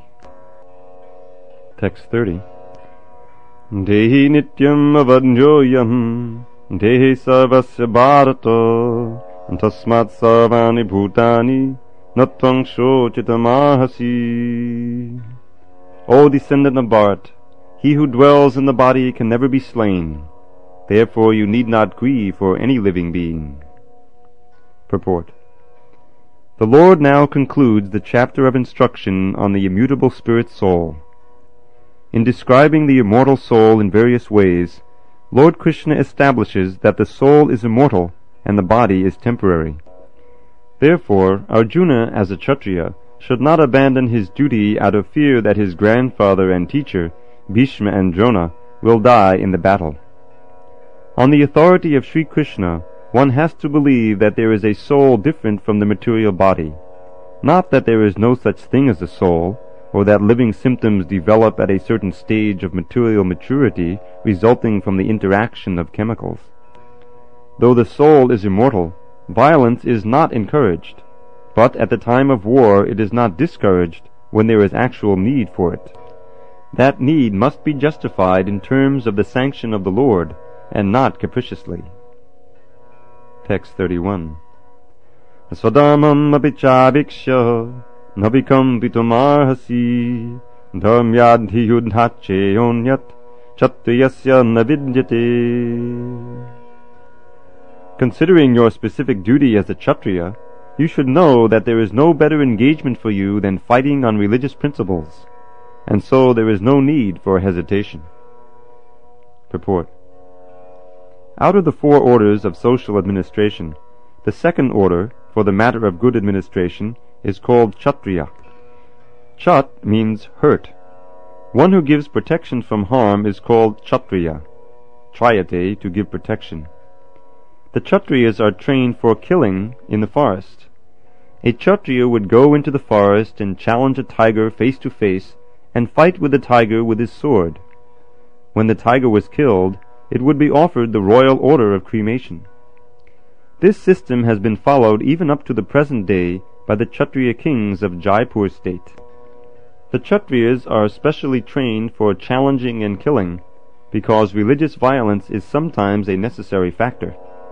Text 30. Dehi nityam avadnyoyam, dehi sarvasya bharata, tasmat sarvani bhutani, nattvang shochitamahasi. O descendant of Bharat, he who dwells in the body can never be slain. Therefore you need not grieve for any living being. Purport. The Lord now concludes the chapter of instruction on the immutable spirit soul. In describing the immortal soul in various ways, Lord Krishna establishes that the soul is immortal and the body is temporary. Therefore, Arjuna, as a Kshatriya, should not abandon his duty out of fear that his grandfather and teacher, Bhishma and Drona, will die in the battle. On the authority of Sri Krishna, one has to believe that there is a soul different from the material body, not that there is no such thing as a soul, or that living symptoms develop at a certain stage of material maturity resulting from the interaction of chemicals. Though the soul is immortal, violence is not encouraged, but at the time of war it is not discouraged when there is actual need for it. That need must be justified in terms of the sanction of the Lord, and not capriciously. Text 31. Swadharmam apichabiksha nabikam pitumarhasi dharmyadhi yudhache onyat chatriyasya navidyate. Considering your specific duty as a Kshatriya, you should know that there is no better engagement for you than fighting on religious principles, and so there is no need for hesitation. Purport. Out of the 4 orders of social administration, the second order, for the matter of good administration, is called Kshatriya. Kshat means hurt. One who gives protection from harm is called Kshatriya. Trayate, to give protection. The Kshatriyas are trained for killing in the forest. A Kshatriya would go into the forest and challenge a tiger face to face and fight with the tiger with his sword. When the tiger was killed, it would be offered the royal order of cremation. This system has been followed even up to the present day by the Kshatriya kings of Jaipur state. The Kshatriyas are specially trained for challenging and killing because religious violence is sometimes a necessary factor.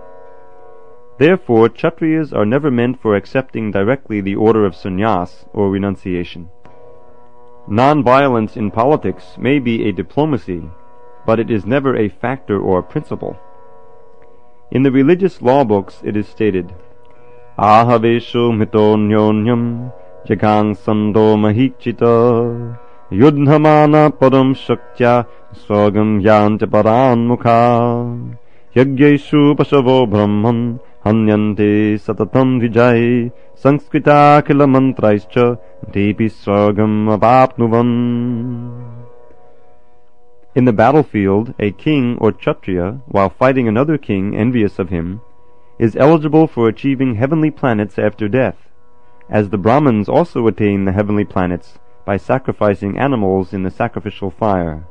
Therefore, Kshatriyas are never meant for accepting directly the order of sannyas or renunciation. Non-violence in politics may be a diplomacy, but it is never a factor or principle. In the religious law books it is stated, Ahaveshu mito nyonyam jagang sando mahichita yudhamana param shaktya swagam yanta paran mukha yagyeshu pasavo brahman hanyante satatam vijay sanskrita kila mantraischa depi swagam avapnuvan. In the battlefield, a king or Kshatriya, while fighting another king envious of him, is eligible for achieving heavenly planets after death, as the Brahmins also attain the heavenly planets by sacrificing animals in the sacrificial fire.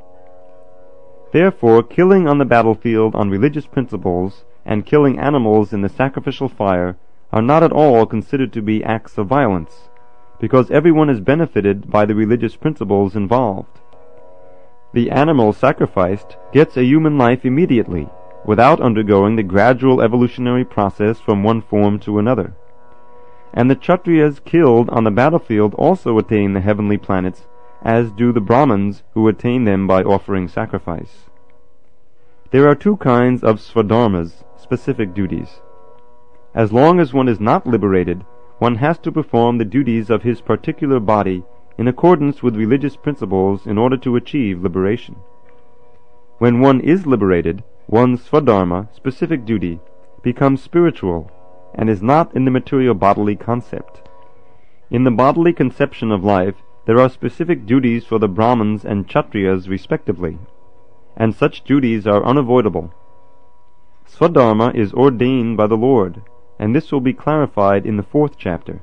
Therefore, killing on the battlefield on religious principles and killing animals in the sacrificial fire are not at all considered to be acts of violence, because everyone is benefited by the religious principles involved. The animal sacrificed gets a human life immediately, without undergoing the gradual evolutionary process from one form to another. And the Kshatriyas killed on the battlefield also attain the heavenly planets, as do the Brahmins who attain them by offering sacrifice. There are 2 kinds of swadharmas, specific duties. As long as one is not liberated, one has to perform the duties of his particular body in accordance with religious principles in order to achieve liberation. When one is liberated, one's swadharma, specific duty, becomes spiritual and is not in the material bodily concept. In the bodily conception of life, there are specific duties for the Brahmins and Kshatriyas respectively, and such duties are unavoidable. Swadharma is ordained by the Lord, and this will be clarified in the 4th chapter.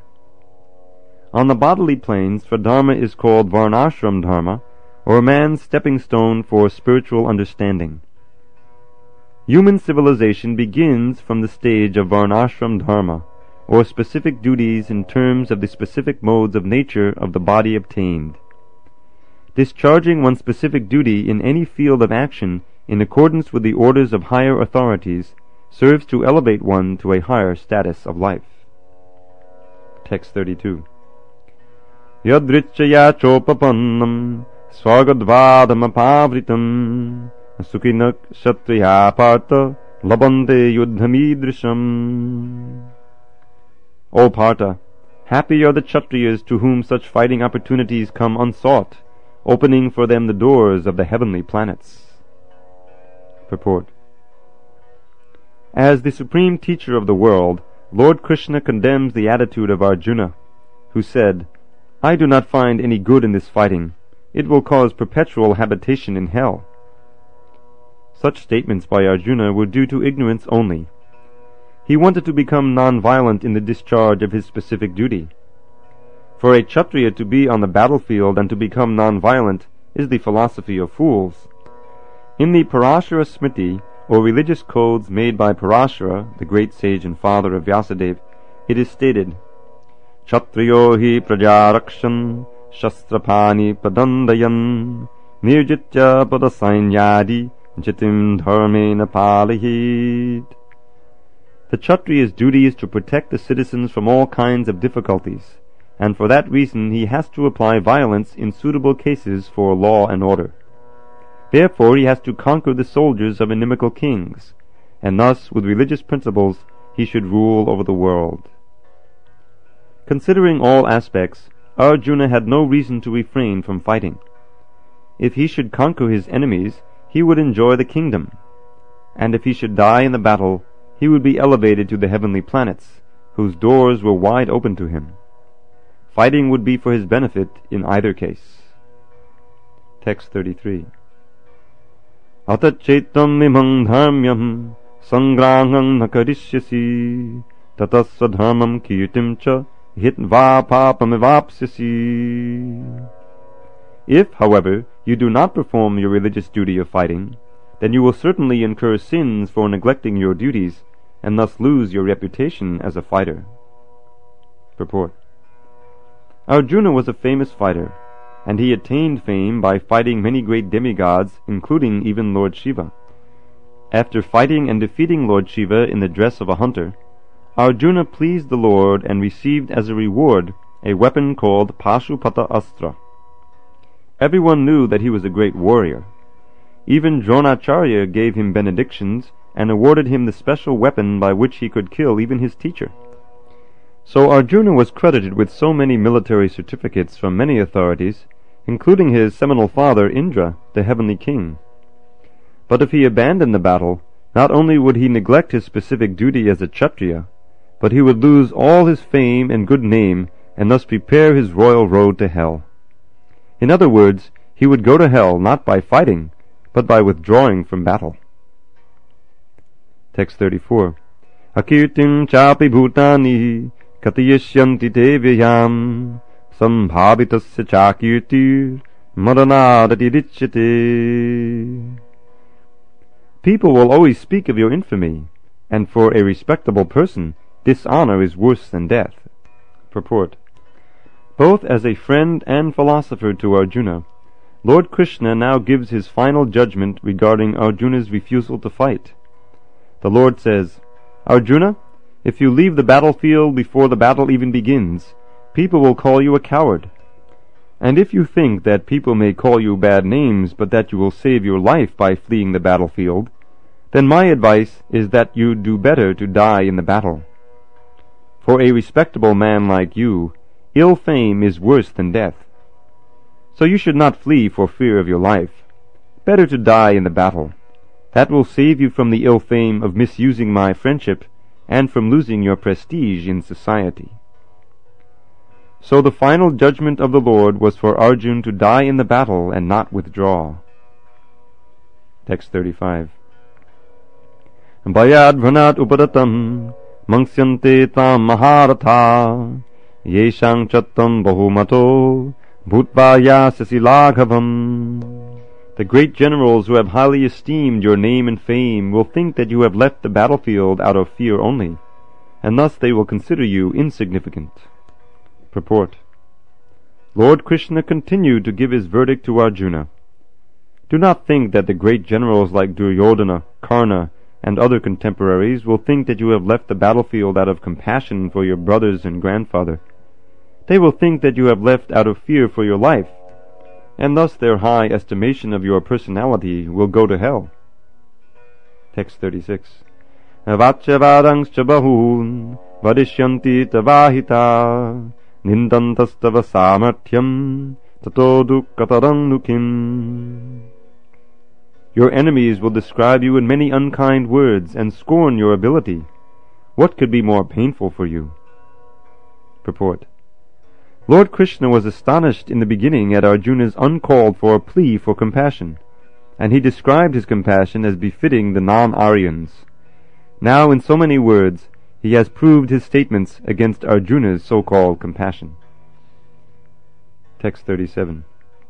On the bodily plane, Swadharma is called Varnashram Dharma, or man's stepping stone for spiritual understanding. Human civilization begins from the stage of Varnashram Dharma, or specific duties in terms of the specific modes of nature of the body obtained. Discharging one's specific duty in any field of action in accordance with the orders of higher authorities serves to elevate one to a higher status of life. Text 32. Yadrichaya chopapannam swagadvadamapavritam Sukhinak Kshatriya Partha Labante Yuddhamidrisham. O Partha, happy are the Kshatriyas to whom such fighting opportunities come unsought, opening for them the doors of the heavenly planets. Purport. As the supreme teacher of the world, Lord Krishna condemns the attitude of Arjuna, who said, I do not find any good in this fighting. It will cause perpetual habitation in hell. Such statements by Arjuna were due to ignorance only. He wanted to become non-violent in the discharge of his specific duty. For a Kshatriya to be on the battlefield and to become non-violent is the philosophy of fools. In the Parashara Smriti, or religious codes made by Parashara, the great sage and father of Vyasadeva, it is stated, Kshatriyo hi prajarakshan shastrapani padandayan nirjitya padasainyadi jitim dharmena palihit. The Kshatriya's duty is to protect the citizens from all kinds of difficulties, and for that reason he has to apply violence in suitable cases for law and order. Therefore he has to conquer the soldiers of inimical kings, and thus with religious principles he should rule over the world. Considering all aspects, Arjuna had no reason to refrain from fighting. If he should conquer his enemies, he would enjoy the kingdom, and if he should die in the battle, he would be elevated to the heavenly planets, whose doors were wide open to him. Fighting would be for his benefit in either case. Text 33. Atacchetam mimang dharmyam sangraham nakarishyasi tatasva dharmam kirtim cha hitva papamivapsyasi. If, however, you do not perform your religious duty of fighting, then you will certainly incur sins for neglecting your duties, and thus lose your reputation as a fighter. Purport. Arjuna was a famous fighter, and he attained fame by fighting many great demigods, including even Lord Shiva. After fighting and defeating Lord Shiva in the dress of a hunter, Arjuna pleased the Lord and received as a reward a weapon called Pashupata Astra. Everyone knew that he was a great warrior. Even Dronacharya gave him benedictions and awarded him the special weapon by which he could kill even his teacher. So Arjuna was credited with so many military certificates from many authorities, including his seminal father Indra, the heavenly king. But if he abandoned the battle, not only would he neglect his specific duty as a Kshatriya, but he would lose all his fame and good name and thus prepare his royal road to hell. In other words, he would go to hell not by fighting, but by withdrawing from battle. Text 34. Akirtim chapi bhutani katiyashyanti te vyayam sambhavitasya chakirtir maranadati dichyate. People will always speak of your infamy, and for a respectable person, dishonor is worse than death. Purport. Both as a friend and philosopher to Arjuna, Lord Krishna now gives his final judgment regarding Arjuna's refusal to fight. The Lord says, Arjuna, if you leave the battlefield before the battle even begins, people will call you a coward. And if you think that people may call you bad names, but that you will save your life by fleeing the battlefield, then my advice is that you do better to die in the battle. For a respectable man like you, ill fame is worse than death. So you should not flee for fear of your life. Better to die in the battle. That will save you from the ill fame of misusing my friendship and from losing your prestige in society. So the final judgment of the Lord was for Arjuna to die in the battle and not withdraw. Text 35. Bayad vranat upadatam mangsyante tam maharatha yeshang chattam bahumato bhutvayasasi laghavam. The great generals who have highly esteemed your name and fame will think that you have left the battlefield out of fear only, and thus they will consider you insignificant. Purport. Lord Krishna continued to give his verdict to Arjuna. Do not think that the great generals like Duryodhana, Karna, and other contemporaries will think that you have left the battlefield out of compassion for your brothers and grandfather. They will think that you have left out of fear for your life. and thus their high estimation of your personality will go to hell. Text 36. Vachavadankscha bahun vadishyanti tavahita nindantastava samarthyam tato dukkataram nukim. Your enemies will describe you in many unkind words and scorn your ability. What could be more painful for you? Purport. Lord Krishna was astonished in the beginning at Arjuna's uncalled for plea for compassion, and he described his compassion as befitting the non-Aryans. Now, in so many words, he has proved his statements against Arjuna's so-called compassion. Text 37.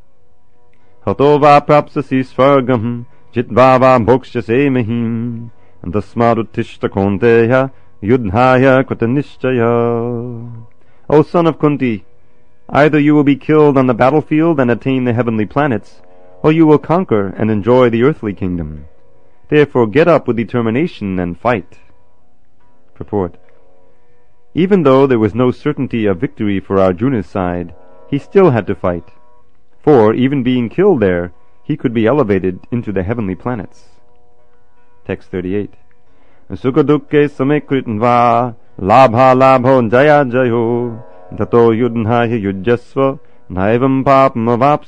Hato va prapsasi svargam jitva va bhokshase mahim tasmaduttishta konteya yudhaya kృతనిశ్చయ. O son of Kunti, either you will be killed on the battlefield and attain the heavenly planets, or you will conquer and enjoy the earthly kingdom. Therefore get up with determination and fight. Purport. Even though there was no certainty of victory for Arjuna's side, he still had to fight, for even being killed there, he could be elevated into the heavenly planets. Text 38. Sukha dukke samekritva labha labho jaya jayo tato yudhaya yujyasva naivam papam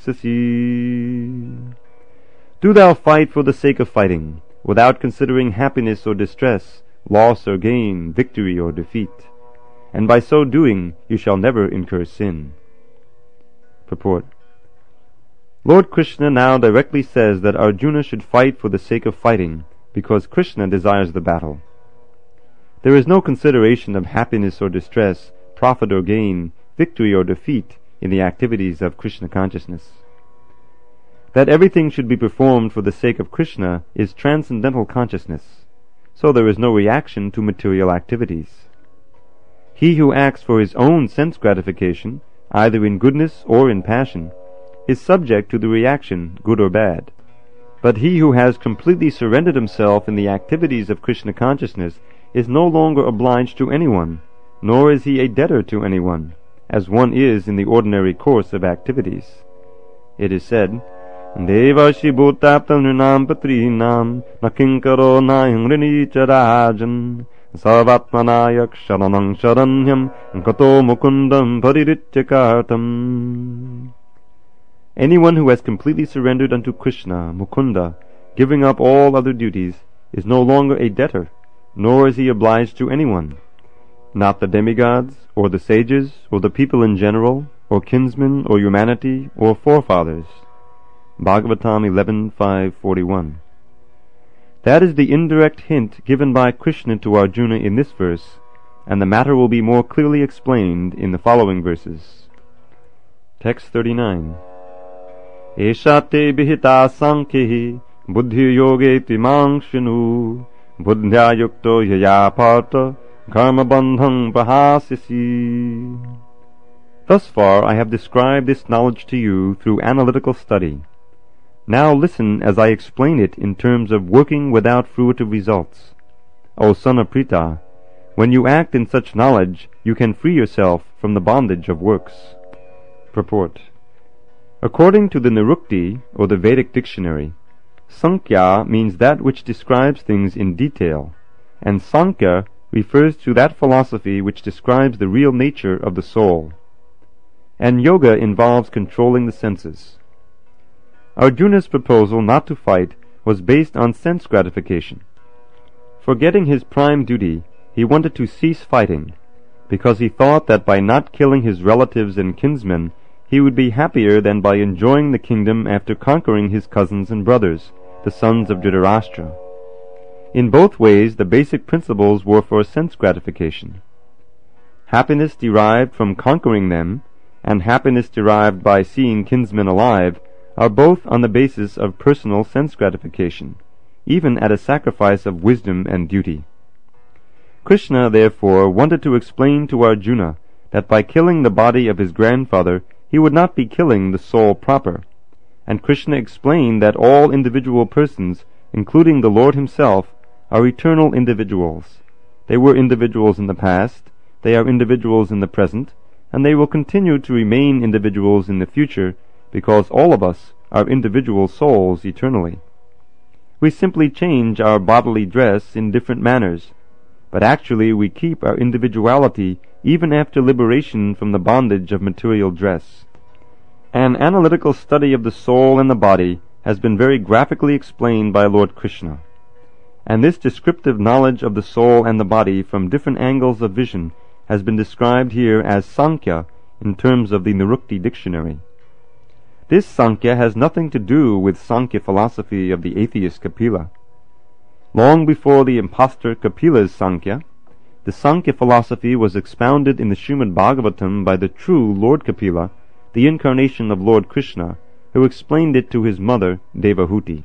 avapsasi. Do thou fight for the sake of fighting, without considering happiness or distress, loss or gain, victory or defeat, and by so doing you shall never incur sin. Purport. Lord Krishna now directly says that Arjuna should fight for the sake of fighting, because Krishna desires the battle. There is no consideration of happiness or distress, profit or gain, victory or defeat in the activities of Krishna consciousness. That everything should be performed for the sake of Krishna is transcendental consciousness, so there is no reaction to material activities. He who acts for his own sense gratification, either in goodness or in passion, is subject to the reaction, good or bad. But he who has completely surrendered himself in the activities of Krishna consciousness is no longer obliged to anyone, nor is he a debtor to anyone, as one is in the ordinary course of activities. It is said, Devashi bhutaptam nrinam patrinam nakinkaro nayangrini charajan savatmanayak sharanang sharanyam kato mukundam paririchyakatam. Anyone who has completely surrendered unto Krishna, Mukunda, giving up all other duties, is no longer a debtor, nor is he obliged to anyone, not the demigods, or the sages, or the people in general, or kinsmen, or humanity, or forefathers. Bhagavatam 11.5.41. That is the indirect hint given by Krishna to Arjuna in this verse, and the matter will be more clearly explained in the following verses. Text 39. Eshate bihita sankhi buddhi yoge timang shinu buddhya yukto yaya parta karma bandhang pahasyasi. Thus far I have described this knowledge to you through analytical study. Now listen as I explain it in terms of working without fruitive results. O son of Pritha, when you act in such knowledge, you can free yourself from the bondage of works. Purport. According to the Nirukti, or the Vedic dictionary, Sankhya means that which describes things in detail, and Sankhya refers to that philosophy which describes the real nature of the soul. And yoga involves controlling the senses. Arjuna's proposal not to fight was based on sense gratification. Forgetting his prime duty, he wanted to cease fighting, because he thought that by not killing his relatives and kinsmen, he would be happier than by enjoying the kingdom after conquering his cousins and brothers, the sons of Dhritarashtra. In both ways, the basic principles were for sense gratification. Happiness derived from conquering them, and happiness derived by seeing kinsmen alive, are both on the basis of personal sense gratification, even at a sacrifice of wisdom and duty. Krishna, therefore, wanted to explain to Arjuna that by killing the body of his grandfather, he would not be killing the soul proper, and Krishna explained that all individual persons, including the Lord himself, are eternal individuals. They were individuals in the past, they are individuals in the present, and they will continue to remain individuals in the future because all of us are individual souls eternally. We simply change our bodily dress in different manners, but actually we keep our individuality even after liberation from the bondage of material dress. An analytical study of the soul and the body has been very graphically explained by Lord Krishna, and this descriptive knowledge of the soul and the body from different angles of vision has been described here as Sankhya in terms of the Nirukti dictionary. This Sankhya has nothing to do with Sankhya philosophy of the atheist Kapila. Long before the impostor Kapila's Sankhya, the Sankhya philosophy was expounded in the Srimad Bhagavatam by the true Lord Kapila, the incarnation of Lord Krishna, who explained it to his mother, Devahuti.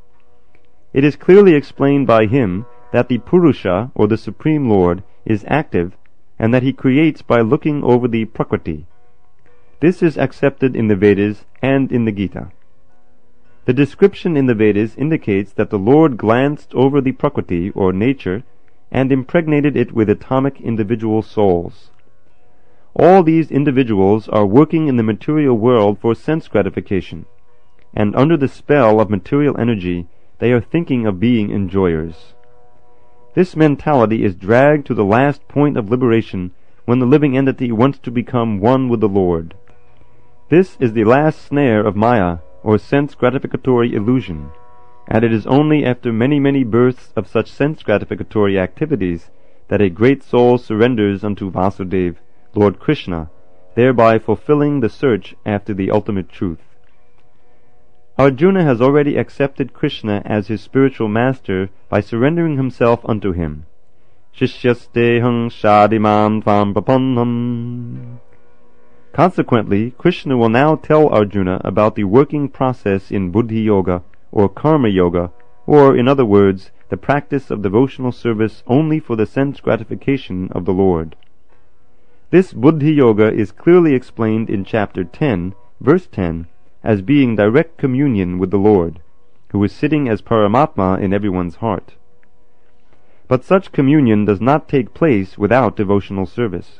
It is clearly explained by him that the Purusha, or the Supreme Lord, is active, and that he creates by looking over the Prakriti. This is accepted in the Vedas and in the Gita. The description in the Vedas indicates that the Lord glanced over the Prakriti, or nature, and impregnated it with atomic individual souls. All these individuals are working in the material world for sense gratification, and under the spell of material energy they are thinking of being enjoyers. This mentality is dragged to the last point of liberation when the living entity wants to become one with the Lord. This is the last snare of Maya, or sense gratificatory illusion, and it is only after many, many births of such sense gratificatory activities that a great soul surrenders unto Vasudev, Lord Krishna, thereby fulfilling the search after the ultimate truth. Arjuna has already accepted Krishna as his spiritual master by surrendering himself unto him. Shishyastehang shadiman tvam papannam. Consequently, Krishna will now tell Arjuna about the working process in Buddhi Yoga, or Karma Yoga, or, in other words, the practice of devotional service only for the sense gratification of the Lord. This Buddhi Yoga is clearly explained in chapter 10, verse 10, as being direct communion with the Lord, who is sitting as Paramatma in everyone's heart. But such communion does not take place without devotional service.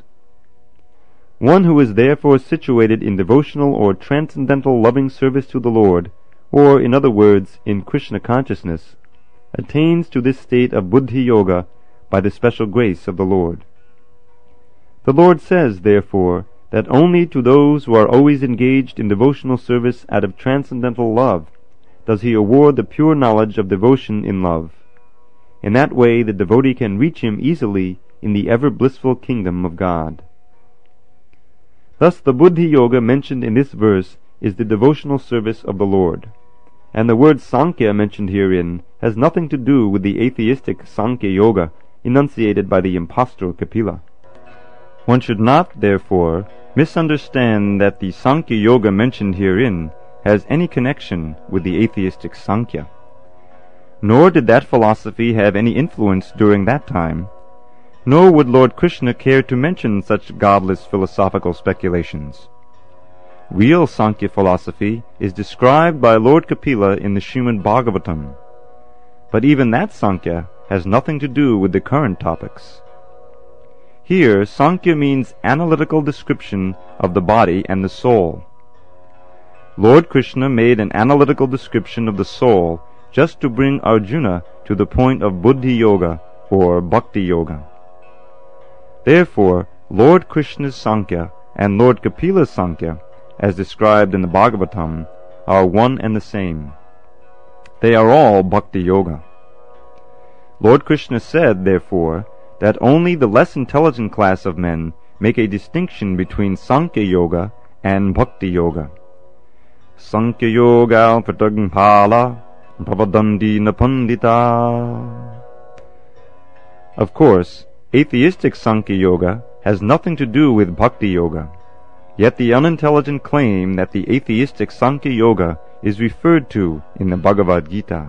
One who is therefore situated in devotional or transcendental loving service to the Lord, or, in other words, in Krishna consciousness, attains to this state of Buddhi Yoga by the special grace of the Lord. The Lord says, therefore, that only to those who are always engaged in devotional service out of transcendental love does he award the pure knowledge of devotion in love. In that way the devotee can reach him easily in the ever-blissful kingdom of God. Thus the Buddhi Yoga mentioned in this verse is the devotional service of the Lord, and the word Sankhya mentioned herein has nothing to do with the atheistic Sankhya Yoga enunciated by the impostor Kapila. One should not, therefore, misunderstand that the Sankhya Yoga mentioned herein has any connection with the atheistic Sankhya. Nor did that philosophy have any influence during that time, nor would Lord Krishna care to mention such godless philosophical speculations. Real Sankhya philosophy is described by Lord Kapila in the Srimad Bhagavatam, but even that Sankhya has nothing to do with the current topics. Here, Sankhya means analytical description of the body and the soul. Lord Krishna made an analytical description of the soul just to bring Arjuna to the point of Buddhi Yoga, or Bhakti Yoga. Therefore, Lord Krishna's Sankhya and Lord Kapila's Sankhya, as described in the Bhagavatam, are one and the same. They are all Bhakti Yoga. Lord Krishna said, therefore, that only the less intelligent class of men make a distinction between Sankhya Yoga and Bhakti Yoga. Sankhya Yoga pratagpala pravadandi napandita. Of course, atheistic Sankhya Yoga has nothing to do with Bhakti Yoga, yet the unintelligent claim that the atheistic Sankhya Yoga is referred to in the Bhagavad Gita.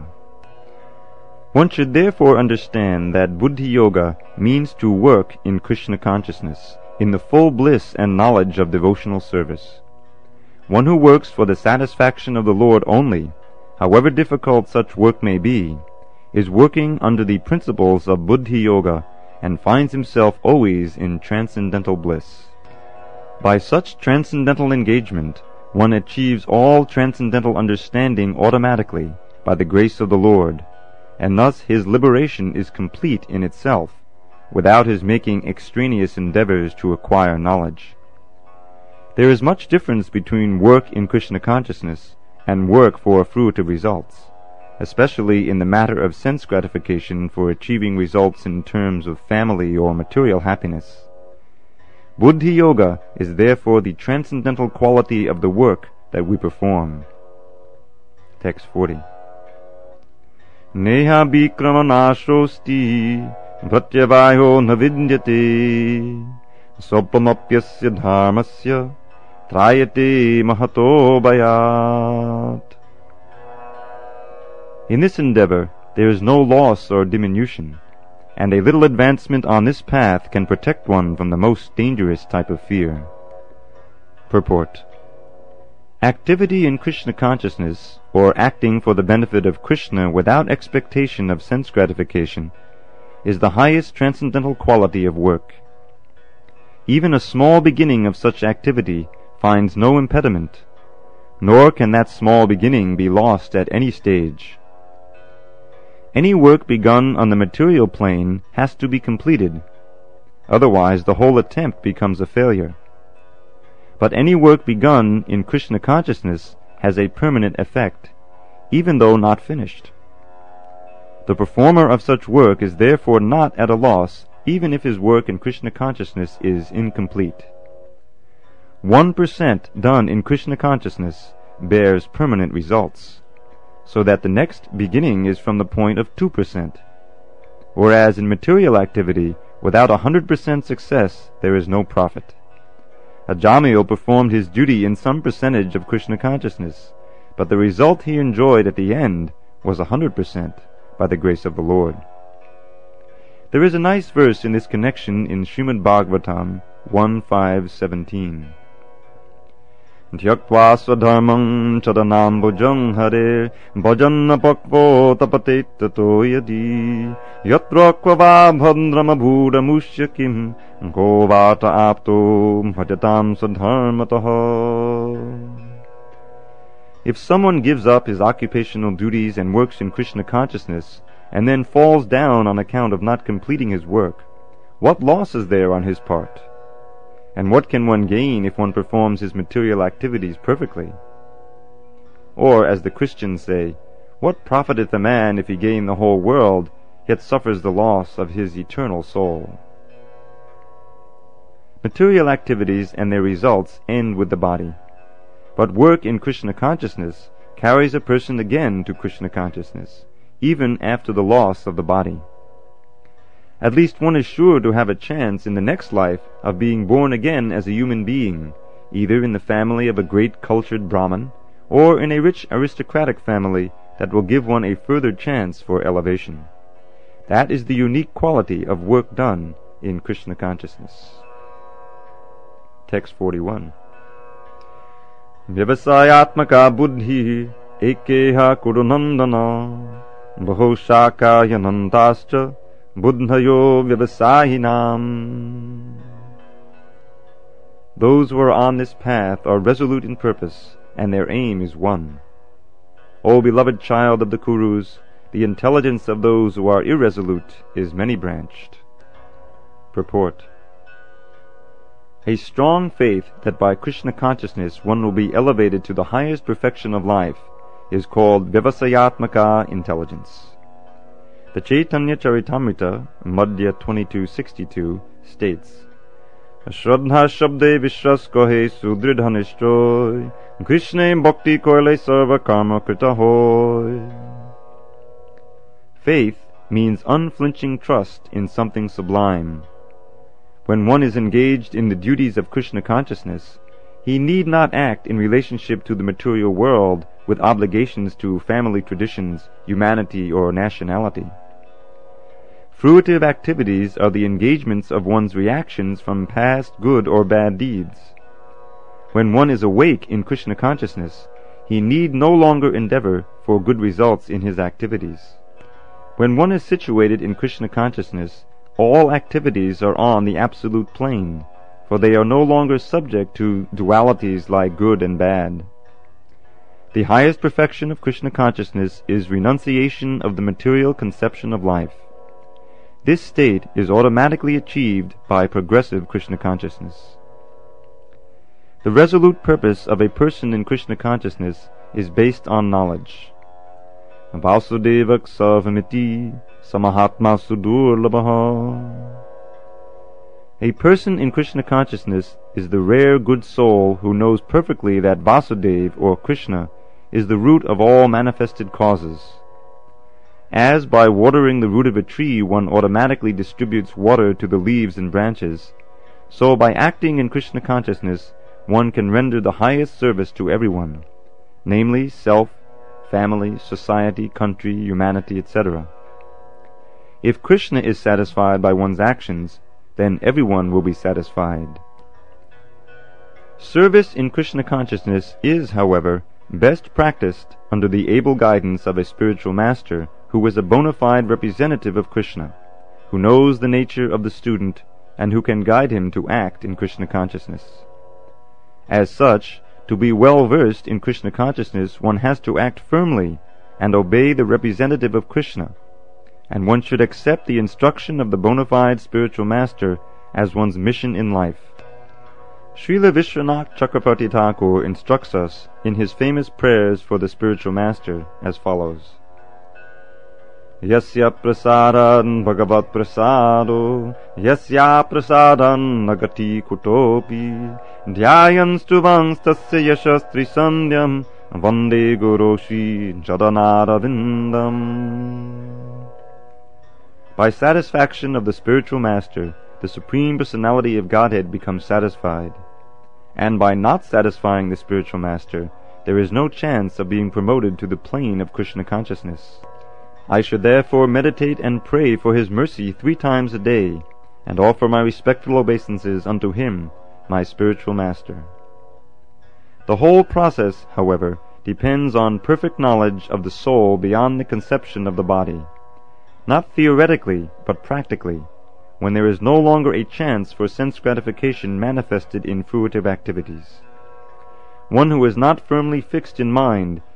One should therefore understand that Buddhi Yoga means to work in Krishna consciousness, in the full bliss and knowledge of devotional service. One who works for the satisfaction of the Lord only, however difficult such work may be, is working under the principles of Buddhi Yoga and finds himself always in transcendental bliss. By such transcendental engagement, one achieves all transcendental understanding automatically by the grace of the Lord, and thus his liberation is complete in itself, without his making extraneous endeavors to acquire knowledge. There is much difference between work in Krishna consciousness and work for fruitive results, especially in the matter of sense gratification for achieving results in terms of family or material happiness. Buddhi Yoga is therefore the transcendental quality of the work that we perform. Text 40. Neha vikramanashrosti pratyavayo navidyate sopamapyasya dharmasya trayate mahato bayat. In this endeavor there is no loss or diminution, and a little advancement on this path can protect one from the most dangerous type of fear. Purport. Activity in Krishna consciousness, or acting for the benefit of Krishna without expectation of sense gratification, is the highest transcendental quality of work. Even a small beginning of such activity finds no impediment, nor can that small beginning be lost at any stage. Any work begun on the material plane has to be completed, otherwise the whole attempt becomes a failure. But any work begun in Krishna consciousness has a permanent effect, even though not finished. The performer of such work is therefore not at a loss, even if his work in Krishna consciousness is incomplete. 1% done in Krishna consciousness bears permanent results, so that the next beginning is from the point of 2%. Whereas in material activity, without 100% success, there is no profit. Ajamil performed his duty in some percentage of Krishna consciousness, but the result he enjoyed at the end was 100% by the grace of the Lord. There is a nice verse in this connection in Srimad Bhagavatam 1.5.17. Dhyaktva swadharmam chadanam bhujam hare bhajanna pakvo tapate tato yadi yatra kvava bhadram abhudamushya kim govata apto bhajatam swadharmataha. If someone gives up his occupational duties and works in Krishna consciousness, and then falls down on account of not completing his work, what loss is there on his part? And what can one gain if one performs his material activities perfectly? Or, as the Christians say, what profiteth a man if he gain the whole world, yet suffers the loss of his eternal soul? Material activities and their results end with the body, but work in Krishna consciousness carries a person again to Krishna consciousness, even after the loss of the body. At least one is sure to have a chance in the next life of being born again as a human being, either in the family of a great cultured Brahmin, or in a rich aristocratic family that will give one a further chance for elevation. That is the unique quality of work done in Krishna consciousness. Text 41. Vyavasayatmaka buddhi ekeha kurunandana bahoshaka yanantascha buddhayo vyavasahinam. Those who are on this path are resolute in purpose, and their aim is one. O beloved child of the Kurus, the intelligence of those who are irresolute is many-branched. Purport. A strong faith that by Krishna consciousness one will be elevated to the highest perfection of life is called Vyavasayatmaka intelligence. The Chaitanya Charitamrita, Madhya 2262, states, Shraddha Shabde Vishwas Kohe Sudridhanishtroy Krishna Bhakti Koile Sarva Karma Krita Hoy. Faith means unflinching trust in something sublime. When one is engaged in the duties of Krishna consciousness, he need not act in relationship to the material world with obligations to family traditions, humanity, or nationality. Fruitive activities are the engagements of one's reactions from past good or bad deeds. When one is awake in Krishna consciousness, he need no longer endeavor for good results in his activities. When one is situated in Krishna consciousness, all activities are on the absolute plane, for they are no longer subject to dualities like good and bad. The highest perfection of Krishna consciousness is renunciation of the material conception of life. This state is automatically achieved by progressive Krishna consciousness. The resolute purpose of a person in Krishna consciousness is based on knowledge. Vasudevak Savamiti Samahatma Sudurlabha. A person in Krishna consciousness is the rare good soul who knows perfectly that Vasudeva, or Krishna, is the root of all manifested causes. As by watering the root of a tree one automatically distributes water to the leaves and branches, so by acting in Krishna consciousness one can render the highest service to everyone, namely self, family, society, country, humanity, etc. If Krishna is satisfied by one's actions, then everyone will be satisfied. Service in Krishna consciousness is, however, best practiced under the able guidance of a spiritual master who is a bona fide representative of Krishna, who knows the nature of the student and who can guide him to act in Krishna consciousness. As such, to be well versed in Krishna consciousness one has to act firmly and obey the representative of Krishna, and one should accept the instruction of the bona fide spiritual master as one's mission in life. Srila Vishwanath Chakravarti Thakur instructs us in his famous prayers for the spiritual master as follows. Yasya prasadan bhagavat prasado, yasya prasadan nagati kutopi, dhyayan stuvans tasya yashastri sandhyam, vande guru shri jadanaravindam. By satisfaction of the spiritual master, the Supreme Personality of Godhead becomes satisfied. And by not satisfying the spiritual master, there is no chance of being promoted to the plane of Krishna consciousness. I should therefore meditate and pray for his mercy 3 times a day, and offer my respectful obeisances unto him, my spiritual master. The whole process, however, depends on perfect knowledge of the soul beyond the conception of the body, not theoretically, but practically, when there is no longer a chance for sense gratification manifested in fruitive activities. One who is not firmly fixed in mind